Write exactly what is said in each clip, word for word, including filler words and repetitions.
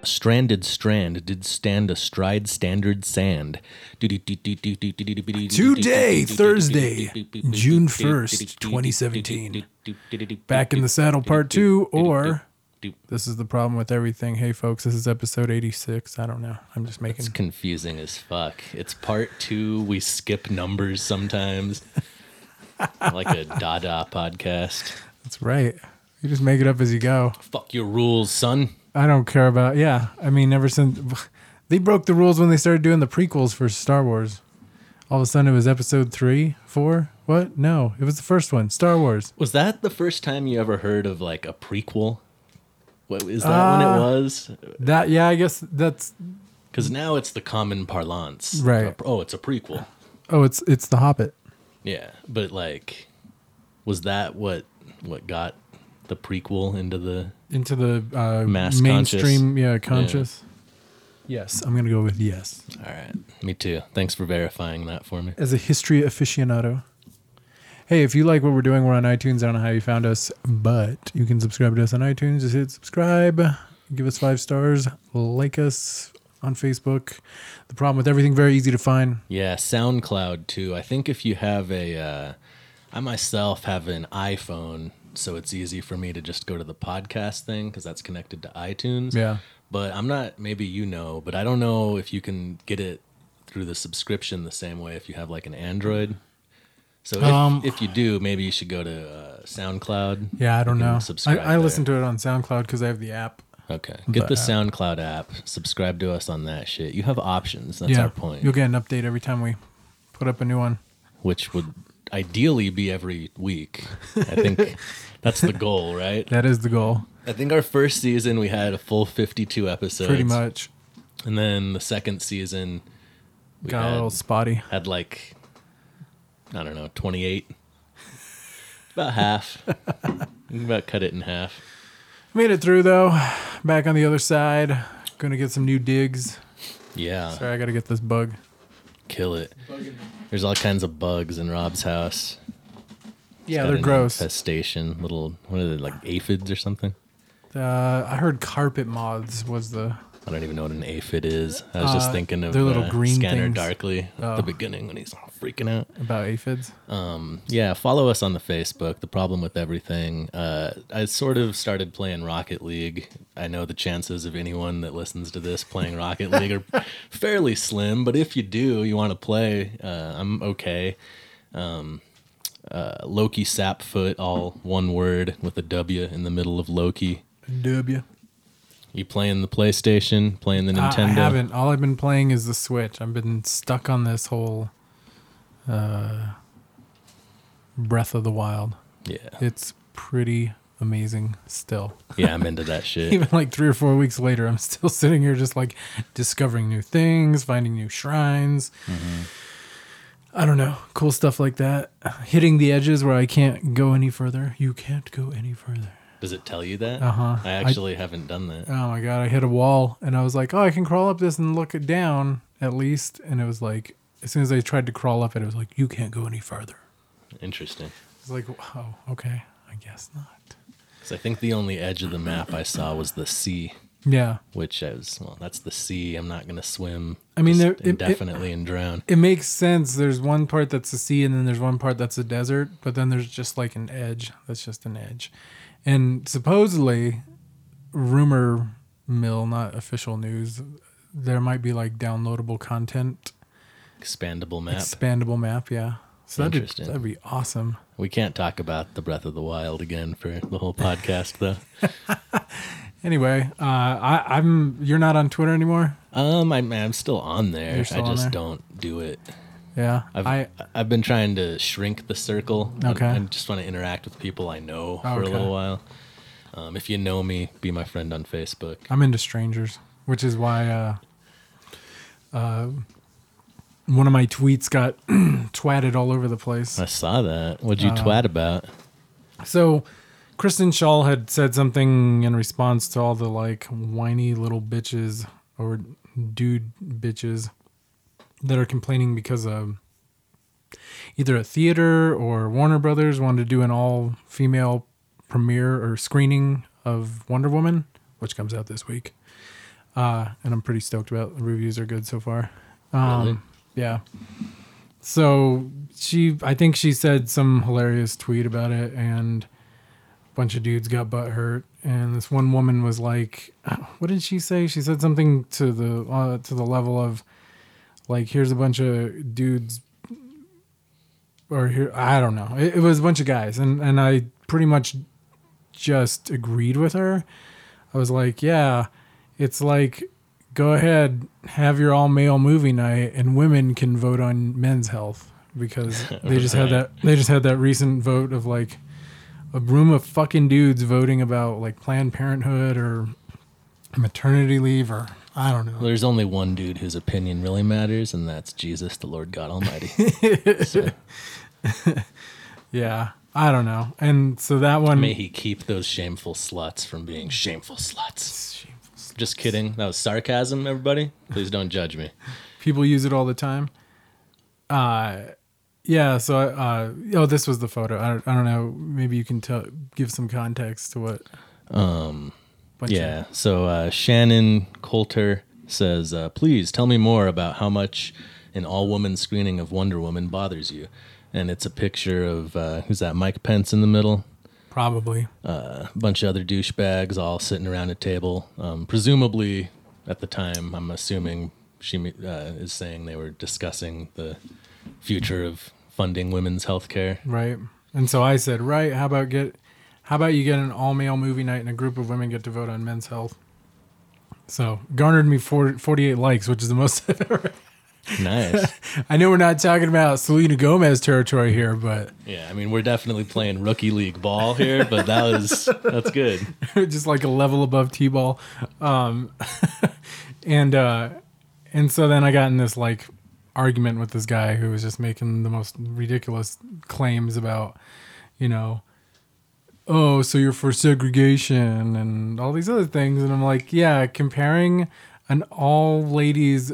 stranded strand did stand astride standard sand. Today, Thursday, June first, twenty seventeen. Back in the Saddle Part two, or this is the problem with everything. Hey, folks, this is episode eighty-six. I don't know. I'm just making... It's confusing as fuck. It's part two. We skip numbers sometimes. Like a Dada podcast. That's right. You just make it up as you go. Fuck your rules, son. I don't care about... Yeah, I mean, ever since... They broke the rules when they started doing the prequels for Star Wars. All of a sudden, it was episode three, four? What? No, it was the first one, Star Wars. Was that the first time you ever heard of, like, a prequel? What, is that uh, when it was? That, yeah, I guess that's... Because now it's the common parlance. Right. Oh, it's a prequel. Oh, it's it's The Hobbit. Yeah, but, like, was that what what got the prequel into the... Into the uh, mass mainstream, conscious? yeah, conscious? Yeah. Yes, I'm going to go with yes. All right, me too. Thanks for verifying that for me. As a history aficionado. Hey, if you like what we're doing, we're on iTunes. I don't know how you found us, but you can subscribe to us on iTunes. Just hit subscribe. Give us five stars. Like us on Facebook. The problem with everything, very easy to find. Yeah, SoundCloud too. I think if you have a... Uh, I myself have an iPhone, so it's easy for me to just go to the podcast thing because that's connected to iTunes. Yeah. But I'm not, maybe you know, but I don't know if you can get it through the subscription the same way if you have like an Android. So if, um, if you do, maybe you should go to uh, SoundCloud. Yeah, I don't know. Subscribe I, I listen to it on SoundCloud because I have the app. Okay. Get But, the uh, SoundCloud app. Subscribe to us on that shit. You have options. That's yeah, our point. You'll get an update every time we put up a new one. Which would ideally be every week. I think that's the goal, right? That is the goal. I think our first season we had a full fifty-two episodes. Pretty much. And then the second season we Got had, a little spotty. had like, I don't know, twenty-eight. About half. You can about cut it in half. Made it through though. Back on the other side. Gonna get some new digs. Yeah. Sorry, I gotta get this bug. Kill it. There's all kinds of bugs in Rob's house. Yeah, Got they're an gross. Infestation. Little, what are they, like aphids or something? Uh, I heard carpet moths was the... I don't even know what an aphid is. I was just Uh, thinking of they're little uh, green Scanner things. Darkly at Oh. the beginning when he's all freaking out. About aphids. Um, yeah, follow us on the Facebook. The Problem with Everything. Uh, I sort of started playing Rocket League. I know the chances of anyone that listens to this playing Rocket League are fairly slim, but if you do, you want to play, uh, I'm okay. Um, uh, Loki Sapfoot, all one word with a W in the middle of Loki. W. You playing the PlayStation, playing the I, Nintendo? I haven't. All I've been playing is the Switch. I've been stuck on this whole uh, Breath of the Wild. Yeah. It's pretty amazing still. Yeah, I'm into that shit. Even like three or four weeks later, I'm still sitting here just like discovering new things, finding new shrines. Mm-hmm. I don't know. Cool stuff like that. Hitting the edges where I can't go any further. You can't go any further. Does it tell you that? Uh-huh. I actually I, haven't done that. Oh my God. I hit a wall and I was like, oh, I can crawl up this and look it down at least. And it was like, as soon as I tried to crawl up it, it was like, you can't go any further. Interesting. It's like, oh, okay. I guess not. Because I think the only edge of the map I saw was the sea. Yeah. Which I was, well, that's the sea. I'm not going to swim I mean, there, indefinitely it, and drown. It makes sense. There's one part that's the sea and then there's one part that's the desert. But then there's just like an edge. That's just an edge. And supposedly, rumor mill, not official news, there might be like downloadable content. Expandable map. Expandable map, yeah. So that'd be, Interesting. that'd be awesome. We can't talk about the Breath of the Wild again for the whole podcast, though. Anyway, uh, I, I'm. You're not on Twitter anymore? Um, I'm, I'm still on there. You're still I on just there? don't do it. Yeah. I've I I've been trying to shrink the circle. Okay. I, I just want to interact with people I know for Okay. a little while. Um, if you know me, be my friend on Facebook. I'm into strangers, which is why uh, uh, one of my tweets got twatted all over the place. I saw that. What'd you Uh, twat about? So, Kristen Schaal had said something in response to all the like whiny little bitches or dude bitches that are complaining because of either a theater or Warner Brothers wanted to do an all-female premiere or screening of Wonder Woman, which comes out this week. Uh, and I'm pretty stoked about the reviews are good so far. Um, Really? Yeah. So she, I think she said some hilarious tweet about it, and a bunch of dudes got butt hurt. And this one woman was like, "What did she say?" She said something to the uh, to the level of, like, "Here's a bunch of dudes," or here, I don't know. It, it was a bunch of guys, and and I pretty much just agreed with her. I was like, "Yeah, it's like." Go ahead, have your all male movie night, and women can vote on men's health because they just had that. They just had that recent vote of like a room of fucking dudes voting about like Planned Parenthood or maternity leave or I don't know. Well, there's only one dude whose opinion really matters, and that's Jesus, the Lord God Almighty. So, yeah, I don't know. And so that one. may he keep those shameful sluts from being shameful sluts. Just kidding. That was sarcasm, everybody. Please don't judge me. People use it all the time. Uh, yeah. So, uh, oh, this was the photo. I don't, I don't know. Maybe you can tell, give some context to what. Um, bunch yeah. of- So uh, Shannon Coulter says, uh, please tell me more about how much an all-woman screening of Wonder Woman bothers you. And it's a picture of, uh, who's that, Mike Pence in the middle? Probably. Uh, a bunch of other douchebags all sitting around a table. Um, presumably, at the time, I'm assuming she uh, is saying they were discussing the future of funding women's health care. Right. And so I said, right, how about get how about you get an all male movie night and a group of women get to vote on men's health? So garnered me forty, forty-eight likes, which is the most I've ever. Nice. I know we're not talking about Selena Gomez territory here, but Yeah, I mean, we're definitely playing rookie league ball here, but that was that's good. just like a level above T-ball. Um, and uh, and so then I got in this like argument with this guy who was just making the most ridiculous claims about, you know, oh, so you're for segregation and all these other things. And I'm like, yeah, comparing an all ladies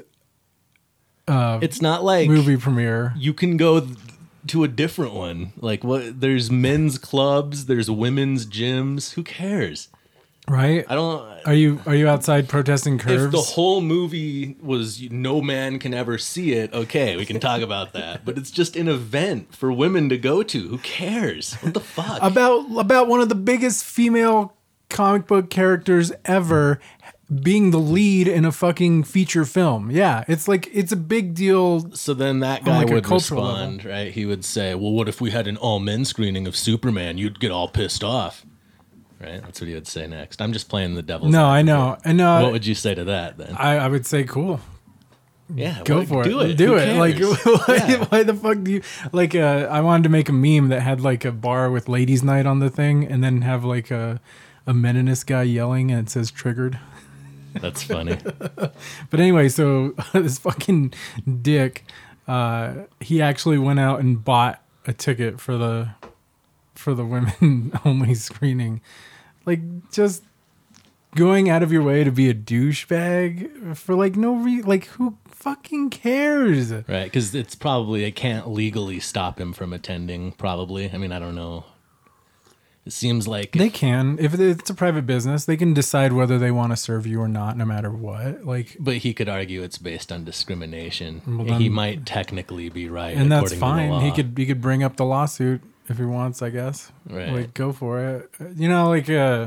uh, It's not like movie premiere. you can go th- to a different one. Like what? There's men's clubs, there's women's gyms. Who cares? Right? I don't. Are you are you outside protesting curves? If the whole movie was no man can ever see it, okay, we can talk about that. But it's just an event for women to go to. Who cares? What the fuck? about about one of the biggest female comic book characters ever being the lead in a fucking feature film. Yeah, it's like it's a big deal. So then that guy like a would cultural respond, right? He would say, "Well, what if we had an all-men screening of Superman? You'd get all pissed off." Right? That's what he would say next. I'm just playing the devil's No, advocate. I know. I know. What would you say to that then? I, I would say cool. Yeah, Go what- for do it. it. Do Who it. Like cares? why, Yeah. why the fuck do you like uh I wanted to make a meme that had like a bar with ladies night on the thing and then have like a a meninist guy yelling and it says triggered. That's funny. But anyway, so this fucking dick, uh, he actually went out and bought a ticket for the for the women only screening. Like just going out of your way to be a douchebag for like no re like who fucking cares? Right, because it's probably, it can't legally stop him from attending, probably. I mean, I don't know. It seems like... They can. If it's a private business, they can decide whether they want to serve you or not, no matter what. Like, But he could argue it's based on discrimination. Well, he then- might technically be right, and that's according to the fine. law. He could he could bring up the lawsuit if he wants, I guess. Right. Like, go for it. You know, like, uh,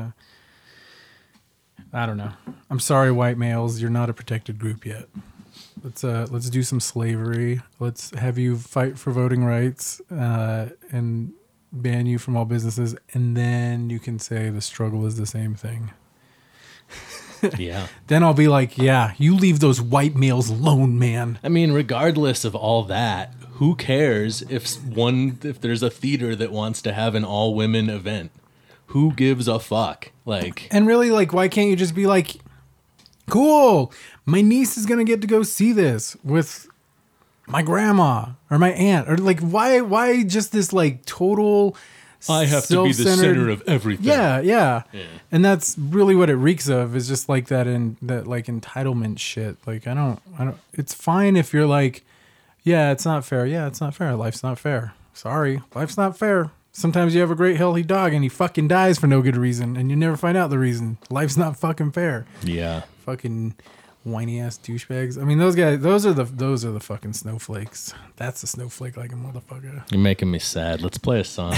I don't know. I'm sorry, white males, you're not a protected group yet. Let's uh, let's do some slavery. Let's have you fight for voting rights uh, and ban you from all businesses, and then you can say the struggle is the same thing. Yeah. Then I'll be like, yeah, you leave those white males alone, man. I mean, regardless of all that, who cares if one if there's a theater that wants to have an all women event? Who gives a fuck? Like, And really, like, why can't you just be like, cool, my niece is gonna get to go see this with my grandma or my aunt, or like, why, why just this like total? I have to be the self-centered- center of everything. Yeah, yeah, Yeah. and that's really what it reeks of. Is just like that in that like entitlement shit. Like, I don't, I don't. It's fine if you're like, yeah, it's not fair. Yeah, it's not fair. Life's not fair. Sorry, life's not fair. Sometimes you have a great healthy dog and he fucking dies for no good reason and you never find out the reason. Life's not fucking fair. Yeah. Fucking whiny ass douchebags. I mean, those guys, those are the those are the fucking snowflakes. That's a snowflake like a motherfucker. You're making me sad. Let's play a song.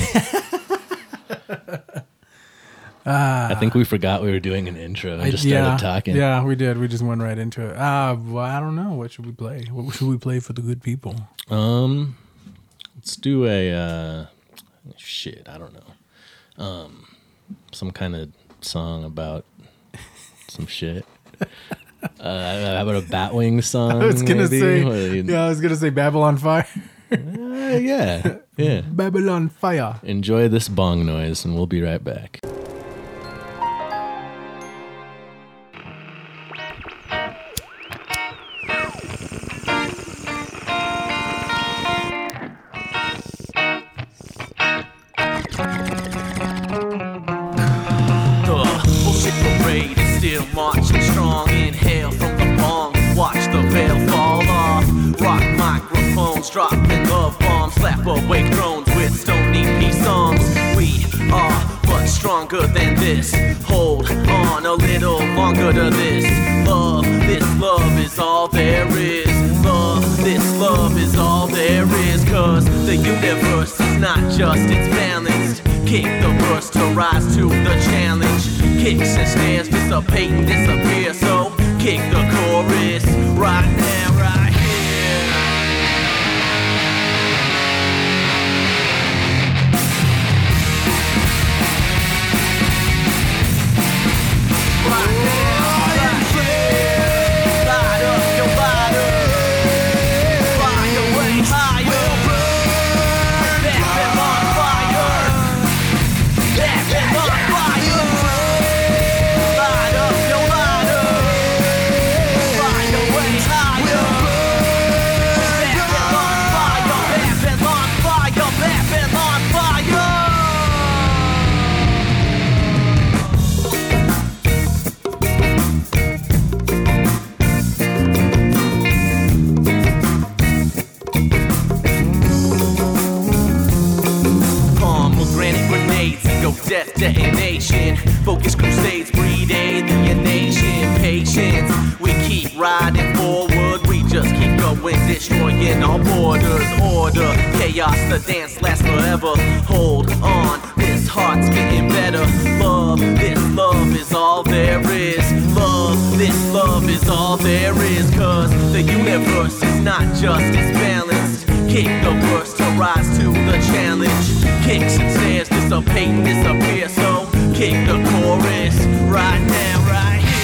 I think we forgot we were doing an intro and just I, yeah, started talking. Yeah, we did. We just went right into it. Ah, uh, well, I don't know. What should we play? What should we play for the good people? Um, let's do a uh, shit. I don't know. Um, some kind of song about some shit. Uh, how about a Batwing song? I was gonna maybe? say, you... yeah, I was gonna say Babylon Fire. uh, yeah, yeah. Babylon Fire. Enjoy this bong noise, and we'll be right back. Marching strong, inhale from the bong, watch the veil fall off. Rock microphones, dropping love bombs, slap awake drones with stony P songs. We are but stronger than this. Hold on a little longer to this. Love, this love is all there is. Love, this love is all there is. Cause the universe is not just, it's balanced. Kick the verse to rise to the challenge. Kicks and snares dissipate and disappear. So kick the chorus right now, right here. Right now, right here. Light up your body. Fly away higher. Set them on fire. Set them on fire. Light up your body. Fly away higher. Set them on fire. Set them on fire. Set them on fire. Pomegranate grenades, ego death detonation. Focus crusades, breed alienation. Patience, we keep riding forward. We just keep going, destroying our borders. Order, chaos, the dance lasts forever. Hold on, this heart's getting better. Love, this love is all there is. Love, this love is all there is. Cause the universe is not just, it's balanced. Kick the verse to rise to the challenge. Kicks and snares dissipate and disappear. So kick the chorus right now, right here.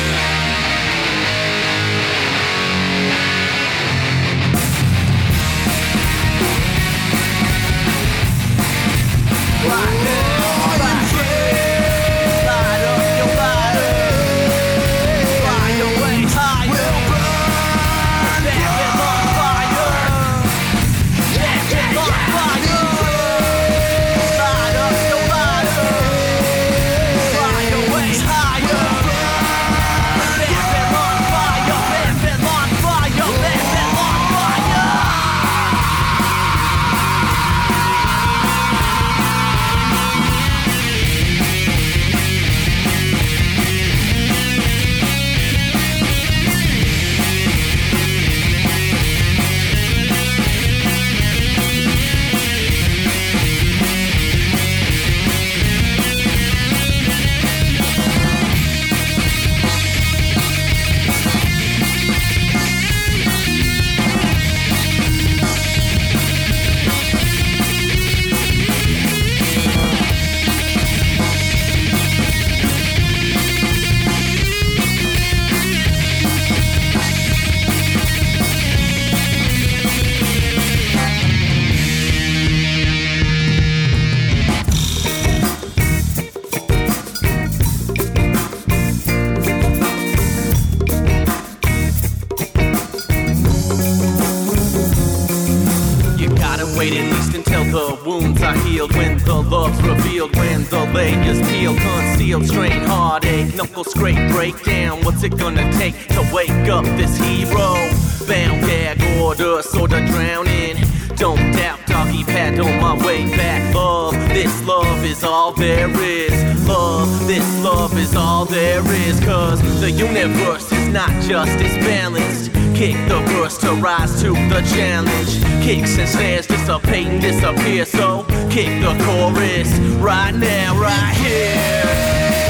Right now, right here. Light up your body. Fly away higher. Set them on fire. Set them on fire. Light up your body. Fly away higher. Set them on fire. Set them on fire. Set them on fire. You gotta wait at least until the wounds are healed. When the love's revealed, when the layers peel. Concealed, strain, heartache, knuckle scrape, breakdown. What's it gonna take to wake up this hero? Bound, gag, order, sorta drowning. Don't doubt, doggy paddle my way back. Love, this love is all there is. Love, this love is all there is. Cause the universe is not just, it's balanced. Kick the verse to rise to the challenge. Kicks and snares dissipate and disappear. So kick the chorus right now, right here.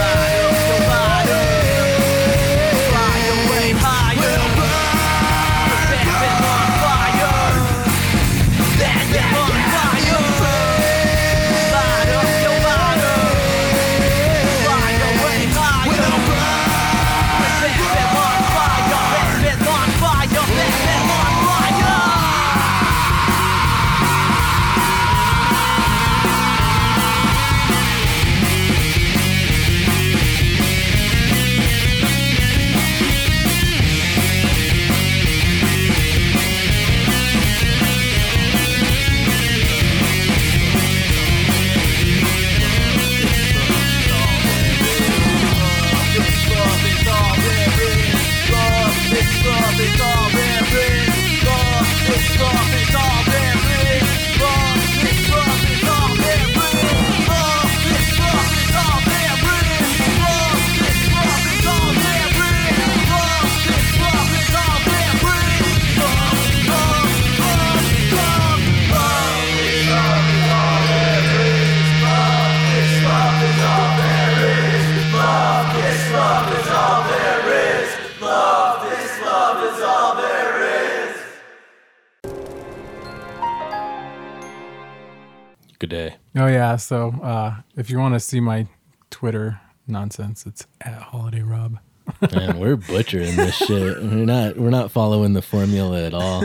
Good day. Oh yeah, so uh, if you want to see my Twitter nonsense, it's at Holiday Rob. Man, we're butchering this shit. We're not we're not following the formula at all.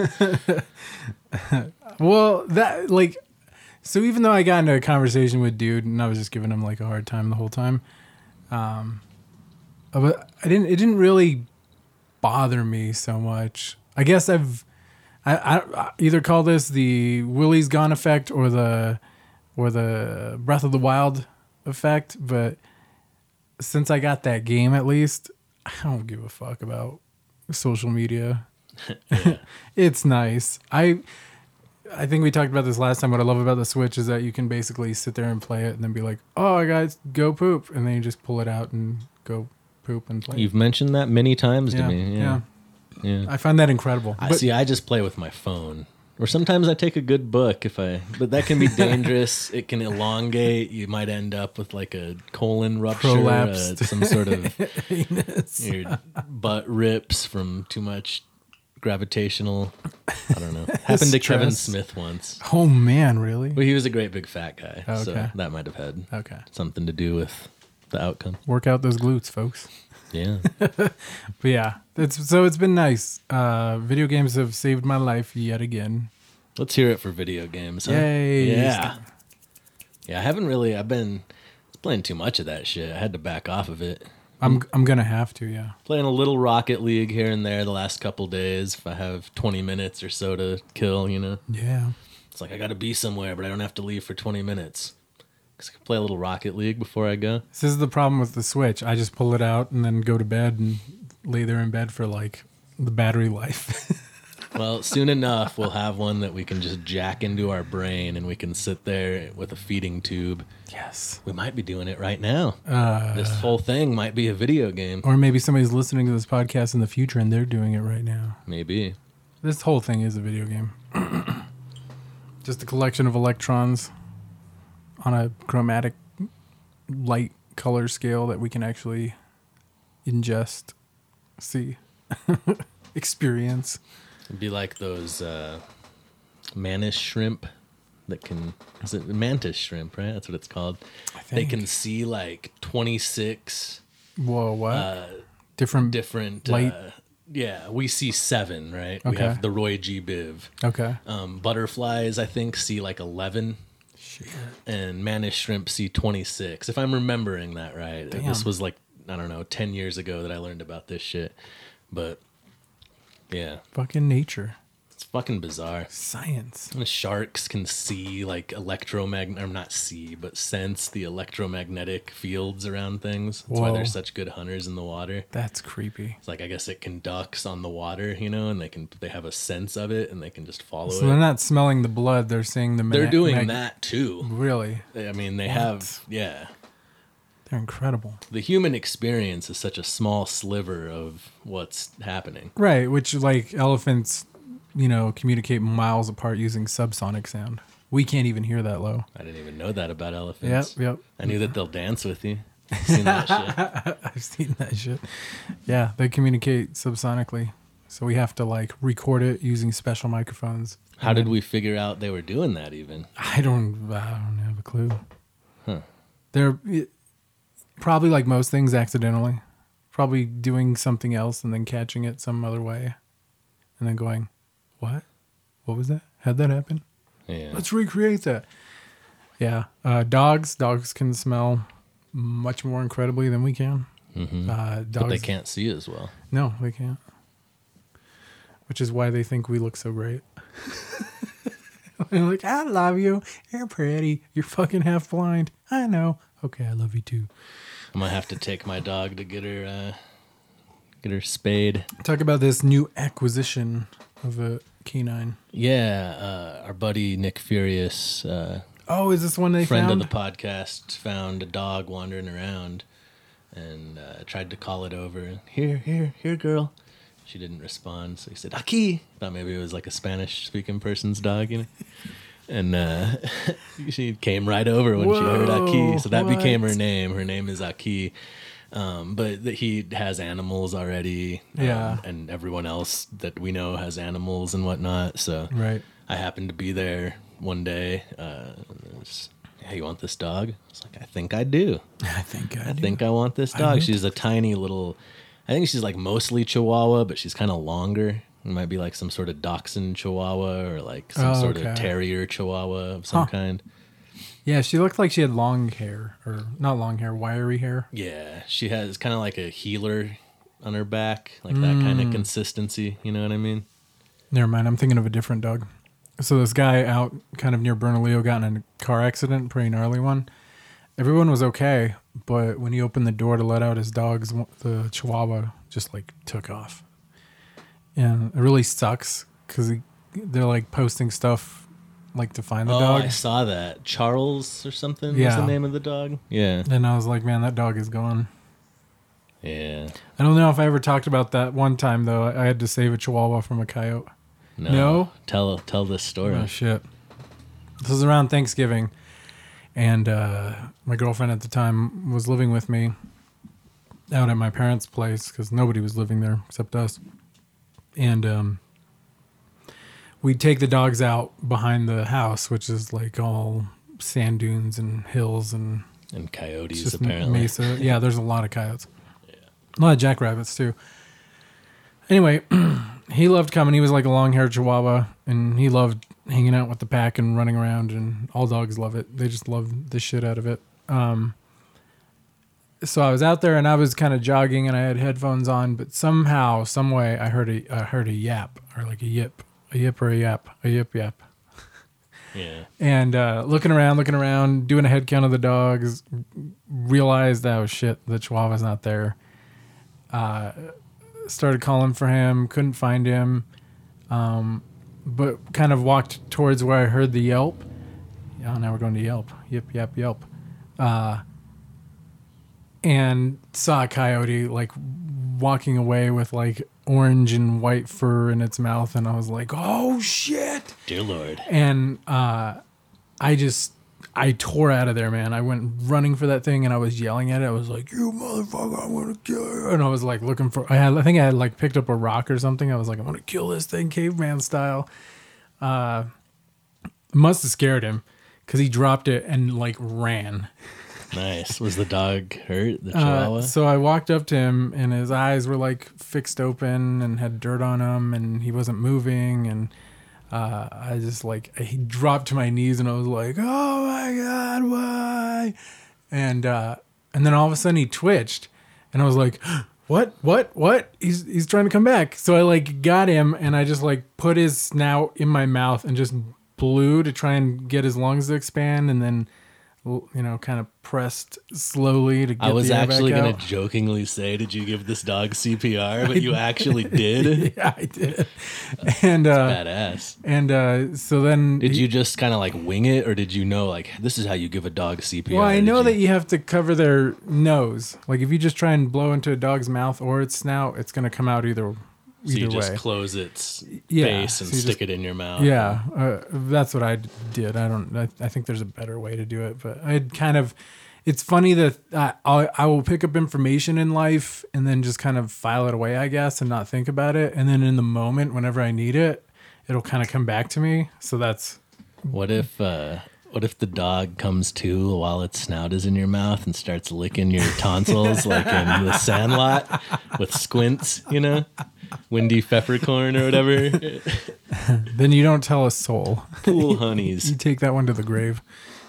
Well, that like so even though I got into a conversation with dude and I was just giving him like a hard time the whole time, um, but I didn't it didn't really bother me so much. I guess I've I, I, I either call this the Willie's Gone effect or the or the Breath of the Wild effect, but since I got that game, at least, I don't give a fuck about social media. It's nice. I I think we talked about this last time. What I love about the Switch is that you can basically sit there and play it and then be like, oh, guys, go poop. And then you just pull it out and go poop and play. You've mentioned that many times yeah, to me. Yeah. yeah. Yeah. I find that incredible. I But- see. I just play with my phone, or sometimes I take a good book if I. But that can be dangerous. It can elongate. You might end up with like a colon rupture, uh, Prolapsed. some sort of Anus. your butt rips from too much gravitational. I don't know. Happened to Kevin Stress. Smith once. Oh, man, really? Well, he was a great big fat guy, so Okay. that might have had Okay. something to do with the outcome. Work out those glutes, folks. Yeah. But yeah, it's so it's been nice. Uh, video games have saved my life yet again. Let's hear it for video games. Huh? Yay. Yeah. Yeah, I haven't really, I've been playing too much of that shit. I had to back off of it. I'm I'm gonna have to, yeah. Playing a little Rocket League here and there the last couple days if I have twenty minutes or so to kill, you know. Yeah. It's like I got to be somewhere, but I don't have to leave for twenty minutes. Because I can play a little Rocket League before I go. This is the problem with the Switch. I just pull it out and then go to bed and lay there in bed for like the battery life. Well, soon enough, we'll have one that we can just jack into our brain and we can sit there with a feeding tube. Yes. We might be doing it right now. Uh, This whole thing might be a video game. or maybe somebody's listening to this podcast in the future and they're doing it right now. Maybe. This whole thing is a video game. Just a collection of electrons on a chromatic light color scale that we can actually ingest, see, experience. It'd be like those uh, mantis shrimp that can, is it mantis shrimp, right? That's what it's called. They think. can see like twenty-six Whoa, what? uh, different, different, Light? uh, yeah, we see seven, right? We Okay. have the Roy G. Biv. okay. Um, butterflies, I think, see like eleven. Shit. And mantis shrimp see twenty-six, if I'm remembering that right. Damn. This was like, I don't know, ten years ago that I learned about this shit. But yeah, Fucking nature. It's fucking bizarre. Science. And sharks can see like electromagnet, or not see, but sense the electromagnetic fields around things. That's why Whoa. they're such good hunters in the water. That's creepy. It's like, I guess it conducts on the water, you know, and they can they have a sense of it and they can just follow So it. they're not smelling the blood; they're seeing the. They're mag- doing mag- that too. Really, I mean, they What? have, yeah. they're incredible. The human experience is such a small sliver of what's happening. Right, which like elephants, you know, communicate miles apart using subsonic sound. We can't even hear that low. I didn't even know that about Yep, elephants. yep. I knew that they'll dance with you. I've seen that shit. I've seen that shit. Yeah, they communicate subsonically. So we have to like record it using special microphones. How did we figure out they were doing that even? I don't I don't have a clue. Huh. They're it, probably like most things accidentally. Probably doing something else and then catching it some other way. And then going, "What? What was that? How'd that happen? Yeah. Let's recreate that." Yeah. Uh, dogs. Dogs can smell much more incredibly than we can. hmm Uh, dogs, But they can't see as well. No, they can't. Which is why they think we look so great. They're like, "I love you. You're pretty. You're fucking half blind. I know. Okay, I love you too." I'm gonna have to take my dog to get her, uh, get her spayed. Talk about this new acquisition of a canine. Yeah, uh, our buddy Nick Furious, uh, Oh, is this one they friend found? of the podcast, found a dog wandering around and uh, tried to call it over. Here, here, here, girl. She didn't respond, so he said, "Aquí." Thought maybe it was like a Spanish-speaking person's dog, you know. And uh, she came right over when she heard Whoa, Aki, so that became her what? name. Her name is Aki. Um, but th- he has animals already. um, Yeah. And everyone else that we know has animals and whatnot. So Right. I happened to be there one day. Uh, and it was, "Hey, you want this dog?" I was like, "I think I do. I think I, I do. think I want this I dog." want She's a tiny little, I think she's like mostly Chihuahua, but she's kind of longer. It might be like some sort of Dachshund Chihuahua or like some Oh, sort okay. of Terrier Chihuahua of some Huh. kind. Yeah, she looked like she had long hair, or not long hair, wiry hair. Yeah, she has kind of like a healer on her back, like that kind Mm. of consistency. You know what I mean? Never mind, I'm thinking of a different dog. So this guy out kind of near Bernalillo got in a car accident, pretty gnarly one. Everyone was okay, but when he opened the door to let out his dogs, the Chihuahua just like took off. And it really sucks because they're like posting stuff like to find the Oh, dog. I saw that. Charles or something was Yeah. the name of the dog. Yeah. And I was like, man, that dog is gone. Yeah. I don't know if I ever talked about that one time though. I had to save a Chihuahua from a coyote. No. No? Tell tell this story. Oh shit! This was around Thanksgiving, and uh, my girlfriend at the time was living with me out at my parents' place because nobody was living there except us. And um, we'd take the dogs out behind the house, which is like all sand dunes and hills and And it's coyotes just apparently. mesa. Yeah, there's a lot of coyotes. A lot of jackrabbits too. Anyway, he loved coming. He was like a long-haired Chihuahua, and he loved hanging out with the pack and running around. And all dogs love it. They just love the shit out of it. Um, so I was out there, and I was kind of jogging, and I had headphones on. But somehow, some way, I heard a I heard a yap or like a yip, a yip or a yap, a yip yap. Yeah. And uh, looking around, looking around, doing a head count of the dogs, realized, oh shit, the Chihuahua's not there. Uh, started calling for him, couldn't find him, um, but kind of walked towards where I heard the yelp. Oh, now we're going to Yelp. Yip, yap, yelp. Uh, and saw a coyote like walking away with like orange and white fur in its mouth, and I was like, oh shit. Dear Lord. And uh, I just, I tore out of there, man. I went running for that thing, and I was yelling at it. I was like, "You motherfucker, I'm gonna kill you!" And I was like looking for. I had, I think I had like picked up a rock or something. I was like, "I'm gonna kill this thing, caveman style." Uh, must have scared him because he dropped it and like ran. Nice. Was the dog hurt? The Chihuahua? Uh, so I walked up to him, and his eyes were like fixed open and had dirt on them, and he wasn't moving, and. Uh, I just like, he dropped to my knees, and I was like, oh my God, why? And, uh, and then all of a sudden he twitched, and I was like, what, what, what? He's he's trying to come back. So I like got him, and I just like put his snout in my mouth and just blew to try and get his lungs to expand, and then, you know, kind of pressed slowly to get I was the air actually back going out. to jokingly say, did you give this dog C P R? But you actually did. Yeah, I did. And uh, Badass. and uh, so then Did he- you just kind of like wing it, or did you know like this is how you give a dog C P R? Well, I Did know you- that you have to cover their nose. Like if you just try and blow into a dog's mouth or its snout, it's going to come out either so you either just way. close its Yeah, face and so you stick just- it in your mouth. Yeah, uh, that's what I d- did. I don't. I, I think there's a better way to do it, but I kind of. It's funny that I I I will pick up information in life and then just kind of file it away, I guess, and not think about it. And then in the moment, whenever I need it, it'll kind of come back to me. So that's What if uh, what if the dog comes to while its snout is in your mouth and starts licking your tonsils like in The Sandlot with Squints, you know, Windy Peppercorn or whatever, then you don't tell a soul. Pool You honeys. take that one to the grave.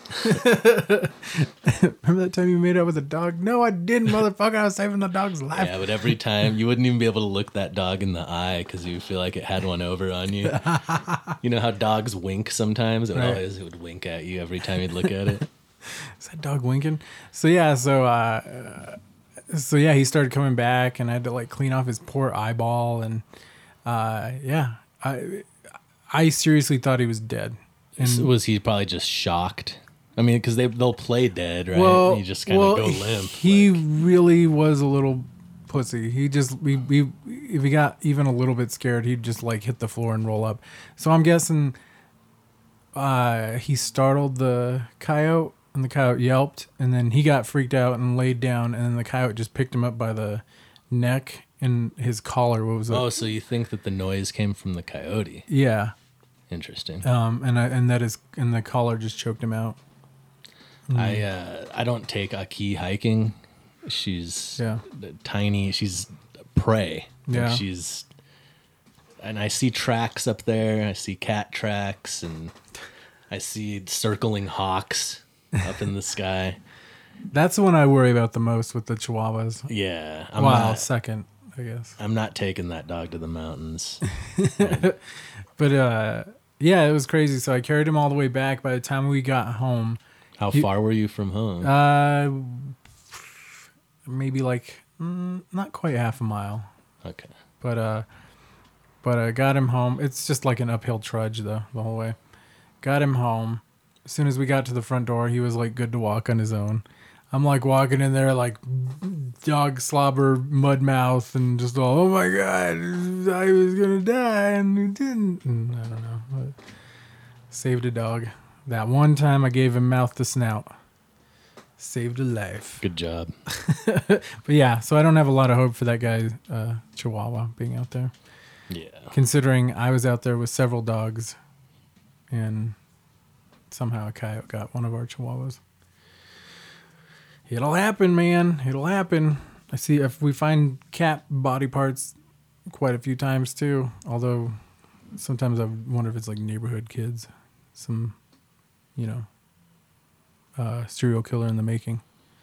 Remember that time you made out with a dog? No, I didn't, motherfucker. I was saving the dog's life. Yeah, but every time you wouldn't even be able to look that dog in the eye because you feel like it had one over on you. You know how dogs wink sometimes? It would Right. always it would wink at you every time you'd look at it. Is that dog winking? So yeah, so uh, so yeah, he started coming back, and I had to like clean off his poor eyeball, and uh, yeah, I I seriously thought he was dead. And Was he probably just shocked? I mean, because they they'll play dead, right? well, you just kind of well, go limp. He like- really was a little pussy. He just we we if he got even a little bit scared, he'd just like hit the floor and roll up. So I'm guessing uh, he startled the coyote, and the coyote yelped, and then he got freaked out and laid down, and then the coyote just picked him up by the neck and his collar. What was it? Oh, so you think that the noise came from the coyote? Yeah. Interesting. Um, and I, and that is and the collar just choked him out. I uh, I don't take Aki hiking. She's Yeah. tiny. She's prey. Like, Yeah. she's and I see tracks up there. I see cat tracks, and I see circling hawks up in the sky. That's the one I worry about the most with the Chihuahuas. Yeah, I'm Wow, not. second, I guess. I'm not taking that dog to the mountains. But uh, yeah, it was crazy. So I carried him all the way back. By the time we got home, How You- far were you from home? uh, maybe like mm, not quite half a mile. Okay. But uh, but I got him home. It's just like an uphill trudge though the whole way. Got him home. As soon as we got to the front door, he was like good to walk on his own. I'm like walking in there like dog slobber, mud mouth, and just all, oh my God, I was going to die and he didn't. And I don't know. But saved a dog. That one time I gave him mouth to snout. Saved a life. Good job. But yeah, so I don't have a lot of hope for that guy, uh, Chihuahua, being out there. Yeah. Considering I was out there with several dogs and somehow a coyote got one of our Chihuahuas. It'll happen, man. It'll happen. I see if we find cat body parts quite a few times too. Although sometimes I wonder if it's like neighborhood kids. Some, you know, uh, serial killer in the making.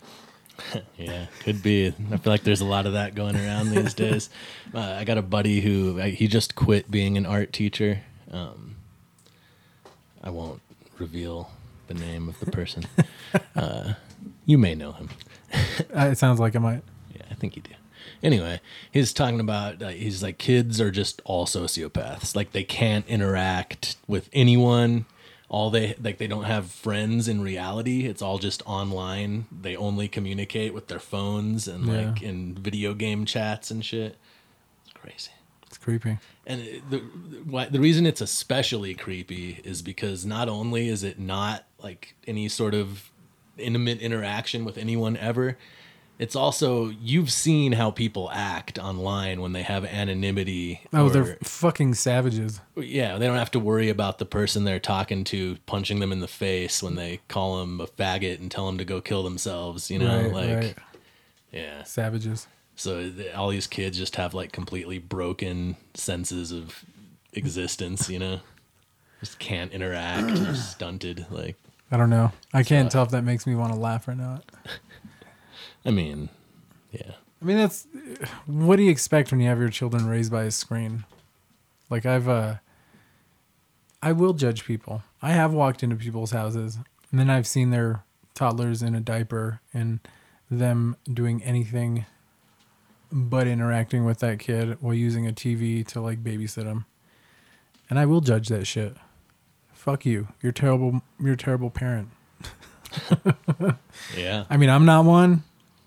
Yeah, could be. I feel like there's a lot of that going around these days. Uh, I got a buddy who I, he just quit being an art teacher. Um, I won't reveal the name of the person. Uh, you may know him. Uh, it sounds like I might. Yeah, I think you do. Anyway, he's talking about, uh, he's like, kids are just all sociopaths. Like, they can't interact with anyone. All they, like, they don't have friends in reality. It's all just online. They only communicate with their phones and, Yeah. like, in video game chats and shit. It's crazy. It's creepy. And it- the why, the reason it's especially creepy is because not only is it not like any sort of intimate interaction with anyone ever, it's also, you've seen how people act online when they have anonymity. Oh, or- they're fucking savages. yeah, they don't have to worry about the person they're talking to punching them in the face when they call them a faggot and tell them to go kill themselves. You know, Right, like right. yeah. Savages. So th- all these kids just have like completely broken senses of existence, you know? Just can't interact, they're stunted. Like, I don't know. I can't So- tell if that makes me want to laugh or not. I mean, yeah. I mean, that's what do you expect when you have your children raised by a screen? Like I've, uh, I will judge people. I have walked into people's houses and then I've seen their toddlers in a diaper and them doing anything but interacting with that kid while using a T V to like babysit them. And I will judge that shit. Fuck you. You're terrible. You're a terrible parent. Yeah. I mean, I'm not one.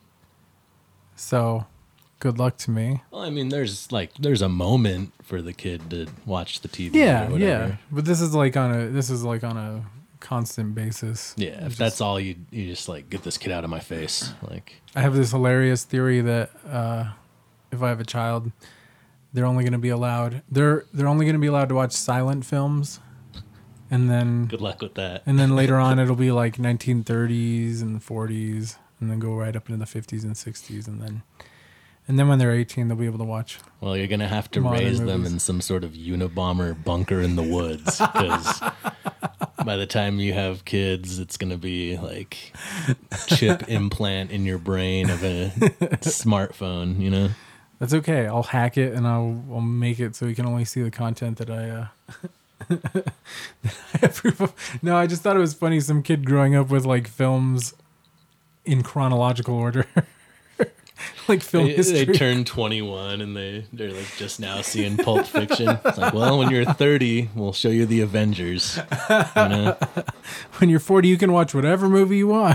So good luck to me. Well, I mean, there's like, there's a moment for the kid to watch the T V. Yeah. or whatever. Yeah. But this is like on a, this is like on a constant basis. Yeah. If Just- that's all you, you just like get this kid out of my face. Like, I have this hilarious theory that, uh, if I have a child, they're only going to be allowed, they're, they're only going to be allowed to watch silent films. And then, good luck with that. and then later on, it'll be like nineteen thirties and forties, and then go right up into the fifties and sixties, and then, and then when they're eighteen, they'll be able to watch. Well, you're gonna have to Modern raise them movies. in some sort of Unabomber bunker in the woods, because by the time you have kids, it's gonna be like chip implant in your brain of a smartphone. You know. That's okay. I'll hack it and I'll I'll make it so you can only see the content that I. Uh, that I approve of. No, I just thought it was funny. Some kid growing up with like films in chronological order. Like film They, history. they turn twenty-one and they they're like just now seeing Pulp Fiction. It's like, well, when you're thirty, we'll show you the Avengers. You know? When you're forty, you can watch whatever movie you want.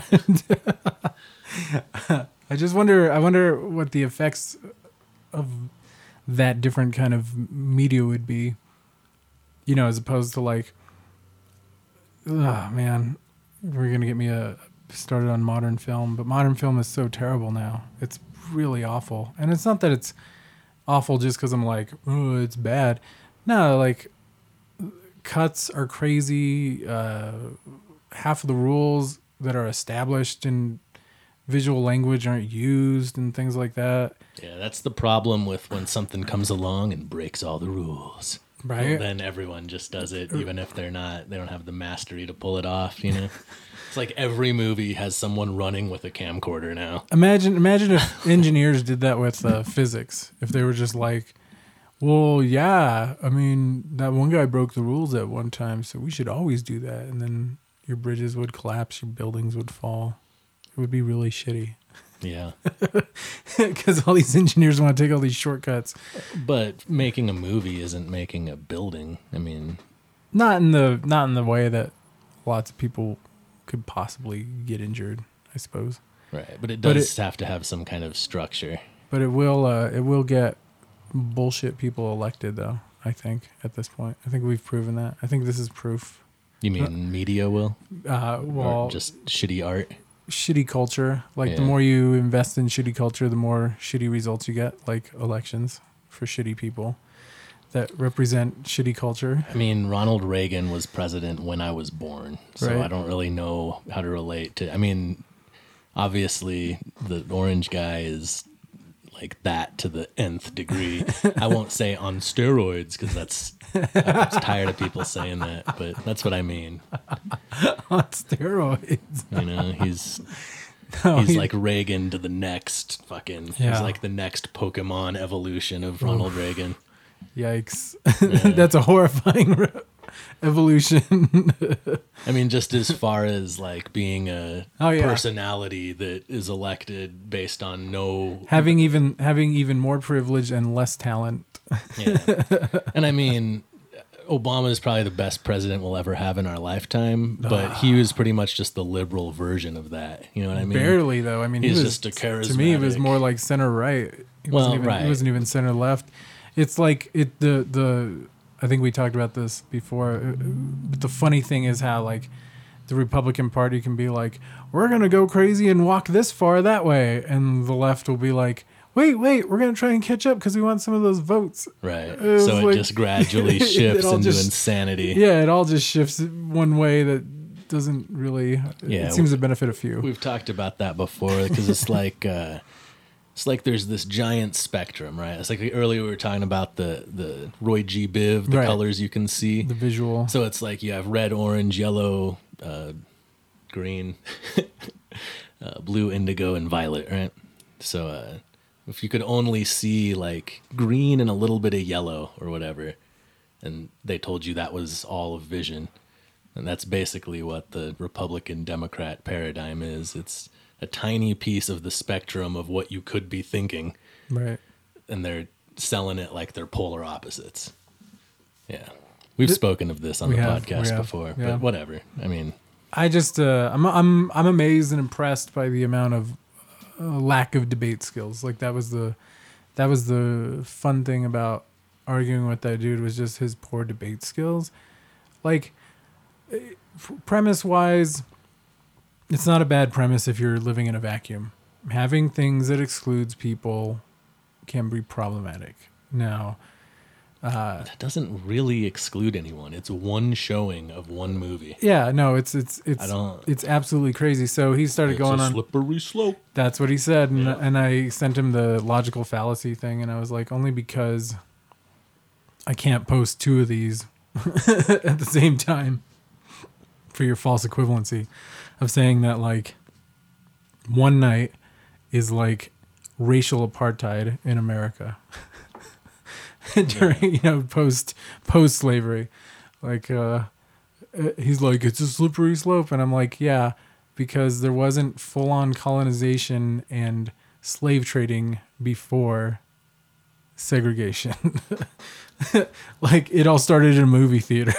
I just wonder. I wonder what the effects of that different kind of media would be. You know, as opposed to like, oh man, we're gonna get me a started on modern film, but modern film is so terrible now. It's really awful, and it's not that it's awful just because I'm like, oh, it's bad. No, like cuts are crazy. Uh, half of the rules that are established in visual language aren't used, and things like that. Yeah, that's the problem with when something comes along and breaks all the rules. Right. Well, then everyone just does it, even if they're not, they don't have the mastery to pull it off, you know? It's like every movie has someone running with a camcorder now. Imagine, imagine if engineers did that with uh, physics. If they were just like, well, yeah, I mean, that one guy broke the rules at one time, so we should always do that. And then your bridges would collapse, your buildings would fall. It would be really shitty. Yeah. Because all these engineers want to take all these shortcuts. But making a movie isn't making a building. I mean, Not in the not in the way that lots of people could possibly get injured, I suppose. right. But it But does it- have to have some kind of structure. But it will uh, it will get bullshit people elected, though. I think at this point, I think we've proven that. I think this is proof. You mean media will? Uh, well, Or just shitty art? shitty culture. Like the Yeah. more you invest in shitty culture, the more shitty results you get. Like elections for shitty people that represent shitty culture. I mean, Ronald Reagan was president when I was born, so Right. I don't really know how to relate to. I mean, obviously, the orange guy is like that to the nth degree. I won't say on steroids because that's I'm tired of people saying that, but that's what I mean. On steroids. You know, he's No, he's he- like Reagan to the next fucking. Yeah. He's like the next Pokemon evolution of Ronald Reagan. Yikes. That's a horrifying re- evolution. I mean, just as far as like being a Oh, yeah. personality that is elected based on no, having even having even more privilege and less talent. yeah. And I mean, Obama is probably the best president we'll ever have in our lifetime, but he was pretty much just the liberal version of that. You know what I mean? Barely though. I mean, He's he was, just a to me, it was charismatic- more like center right. He Well, wasn't even, right. He wasn't even center left. It's like it the the. I think we talked about this before. uh, But the funny thing is how like the Republican Party can be like, we're gonna go crazy and walk this far that way, and the left will be like, wait, wait, we're gonna try and catch up because we want some of those votes. Right. was So it like- just gradually It shifts all into just- insanity. Yeah, it all just shifts one way that doesn't really. Yeah, it seems to benefit a few. We've talked about that before because it's like uh, it's like there's this giant spectrum, right? It's like earlier we were talking about the the Roy G. Biv, the Right. colors you can see. The visual. So it's like you have red, orange, yellow, uh, green, uh, blue, indigo, and violet, right? So uh, if you could only see like green and a little bit of yellow or whatever, and they told you that was all of vision. And that's basically what the Republican Democrat paradigm is. It's a tiny piece of the spectrum of what you could be thinking. Right. And they're selling it like they're polar opposites. Yeah. We've spoken of this on we the have, podcast have, before, yeah. but whatever. I mean, I just, uh, I'm, I'm, I'm amazed and impressed by the amount of uh, lack of debate skills. Like that was the, that was the fun thing about arguing with that dude was just his poor debate skills. Like, premise wise, it's not a bad premise if you're living in a vacuum. Having things that excludes people can be problematic. Now, uh, that doesn't really exclude anyone. It's one showing of one movie. yeah, no, it's it's it's I don't- it's absolutely crazy. So he started It's going a on. slippery slope. That's what he said, and Yeah. and I sent him the logical fallacy thing, and I was like, only because I can't post two of these at the same time for your false equivalency of saying that like one night is like racial apartheid in America during you know post post slavery, like uh, he's like it's a slippery slope, and I'm like yeah. Because there wasn't full-on colonization and slave trading before segregation. Like, it all started in a movie theater.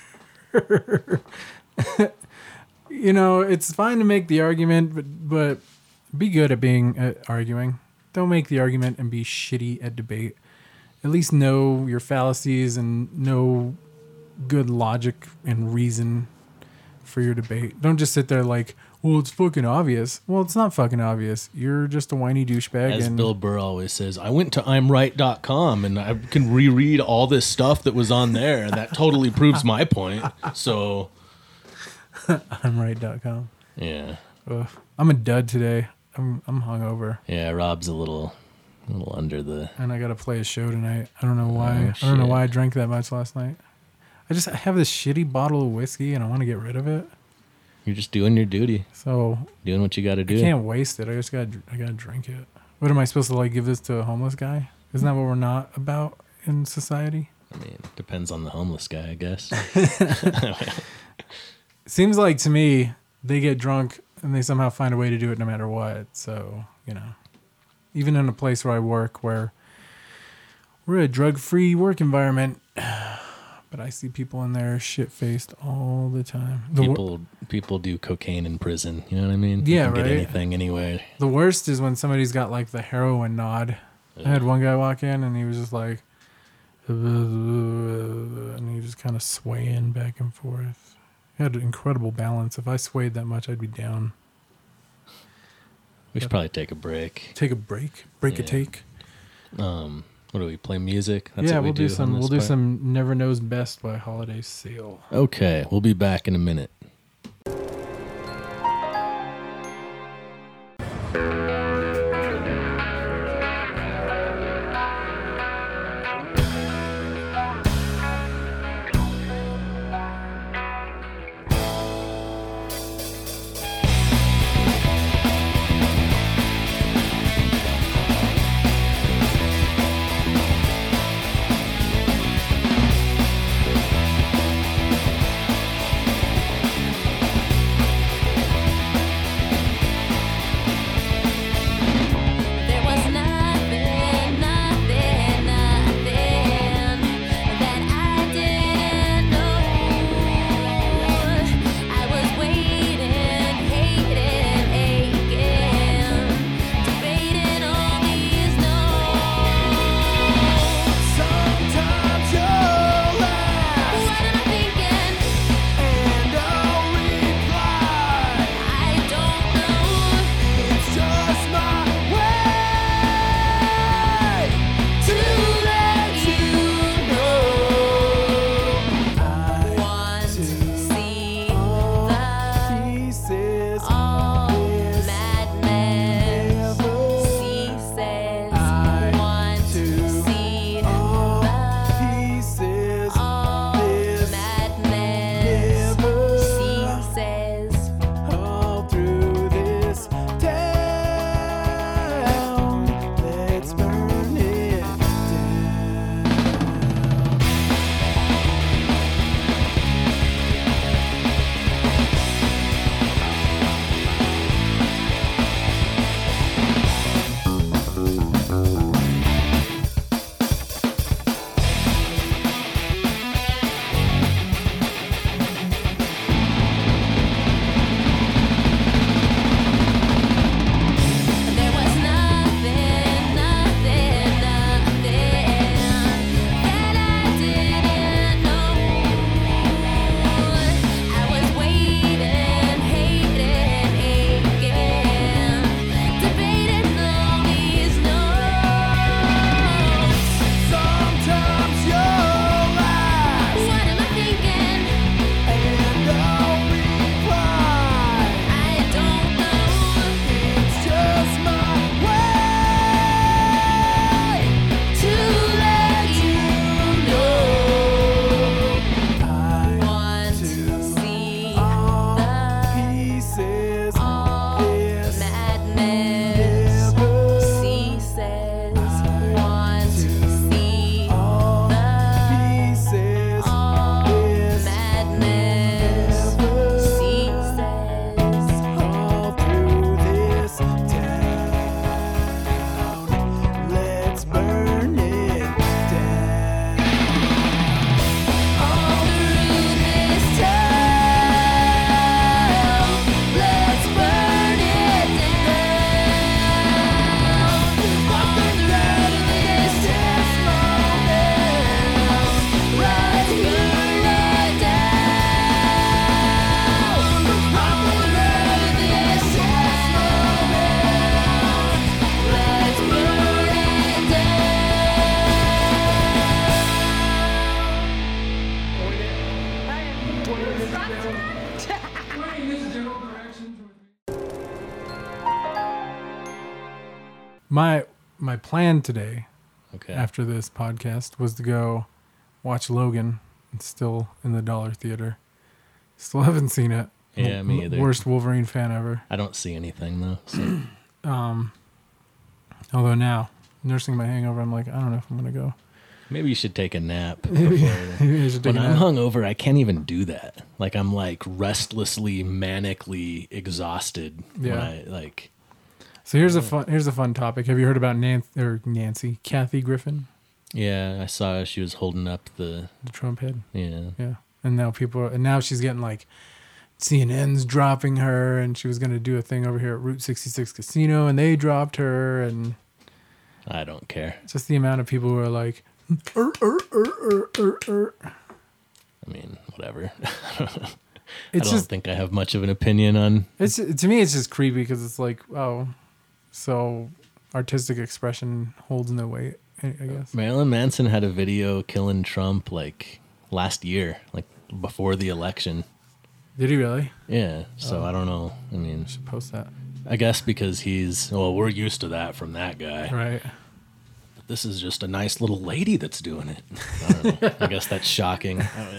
You know, it's fine to make the argument, but, but be good at being at arguing. Don't make the argument and be shitty at debate. At least know your fallacies and know good logic and reason for your debate. Don't just sit there like, well, it's fucking obvious. Well, it's not fucking obvious. You're just a whiny douchebag. As and Bill Burr always says, I went to I'm right dot com and I can reread all this stuff that was on there. And that totally proves my point. So, I'm right dot com. yeah. Ugh. I'm a dud today. I'm I'm hungover, Yeah, Rob's a little a little under the... and I got to play a show tonight. I don't know why. Oh, I don't know shit. why I drank that much last night. I just I have this shitty bottle of whiskey, and I want to get rid of it. You're just doing your duty. So Doing what you got to do. I can't waste it. I just got I got to drink it. What am I supposed to like give this to a homeless guy? Isn't that what we're not about in society? I mean, depends on the homeless guy, I guess. Seems like to me they get drunk and they somehow find a way to do it no matter what. So, you know, even in a place where I work where we're a drug-free work environment, but I see people in there shit-faced all the time. The, wor- people people do cocaine in prison. You know what I mean? Yeah, you can right. get anything anywhere. the worst is when somebody's got like the heroin nod. I had one guy walk in and he was just like, and he just kind of swaying back and forth. He had incredible balance. If I swayed that much, I'd be down. We should probably take a break. Take a break. Break a Yeah. take. Um, what do we play? Music? That's yeah, what we we'll do, on some. this We'll do part? some. Never Knows Best by Holiday Sale. Okay, we'll be back in a minute. My my plan today, Okay. after this podcast, was to go watch Logan. It's still in the Dollar Theater. Still haven't seen it. Yeah, me either. Worst Wolverine fan ever. I don't see anything though. So. Um, although now, nursing my hangover, I'm like, I don't know if I'm gonna go. Maybe you should take a nap. Maybe, Before. maybe I should take When a I'm nap. hungover, I can't even do that. Like I'm like restlessly, manically exhausted. When Yeah. I, like. So here's a fun here's a fun topic. Have you heard about Nancy or Nancy Kathy Griffin, Yeah, I saw she was holding up the. the Trump head? Yeah. Yeah, and now people are, and now she's getting like C N N's dropping her, and she was gonna do a thing over here at Route sixty-six Casino, and they dropped her, and I don't care. just the amount of people who are like, er, er, er, er, er, er. I mean, whatever. It's I don't just think I have much of an opinion on. it's to me it's just creepy because it's like, oh, so artistic expression holds no weight, I I guess. Marilyn Manson had a video killing Trump like last year, like before the election. Did he really? Yeah, so Oh. I don't know. I mean, I should post that. I guess because he's, well, we're used to that from that guy. Right. But this is just a nice little lady that's doing it. I don't know. I guess that's shocking.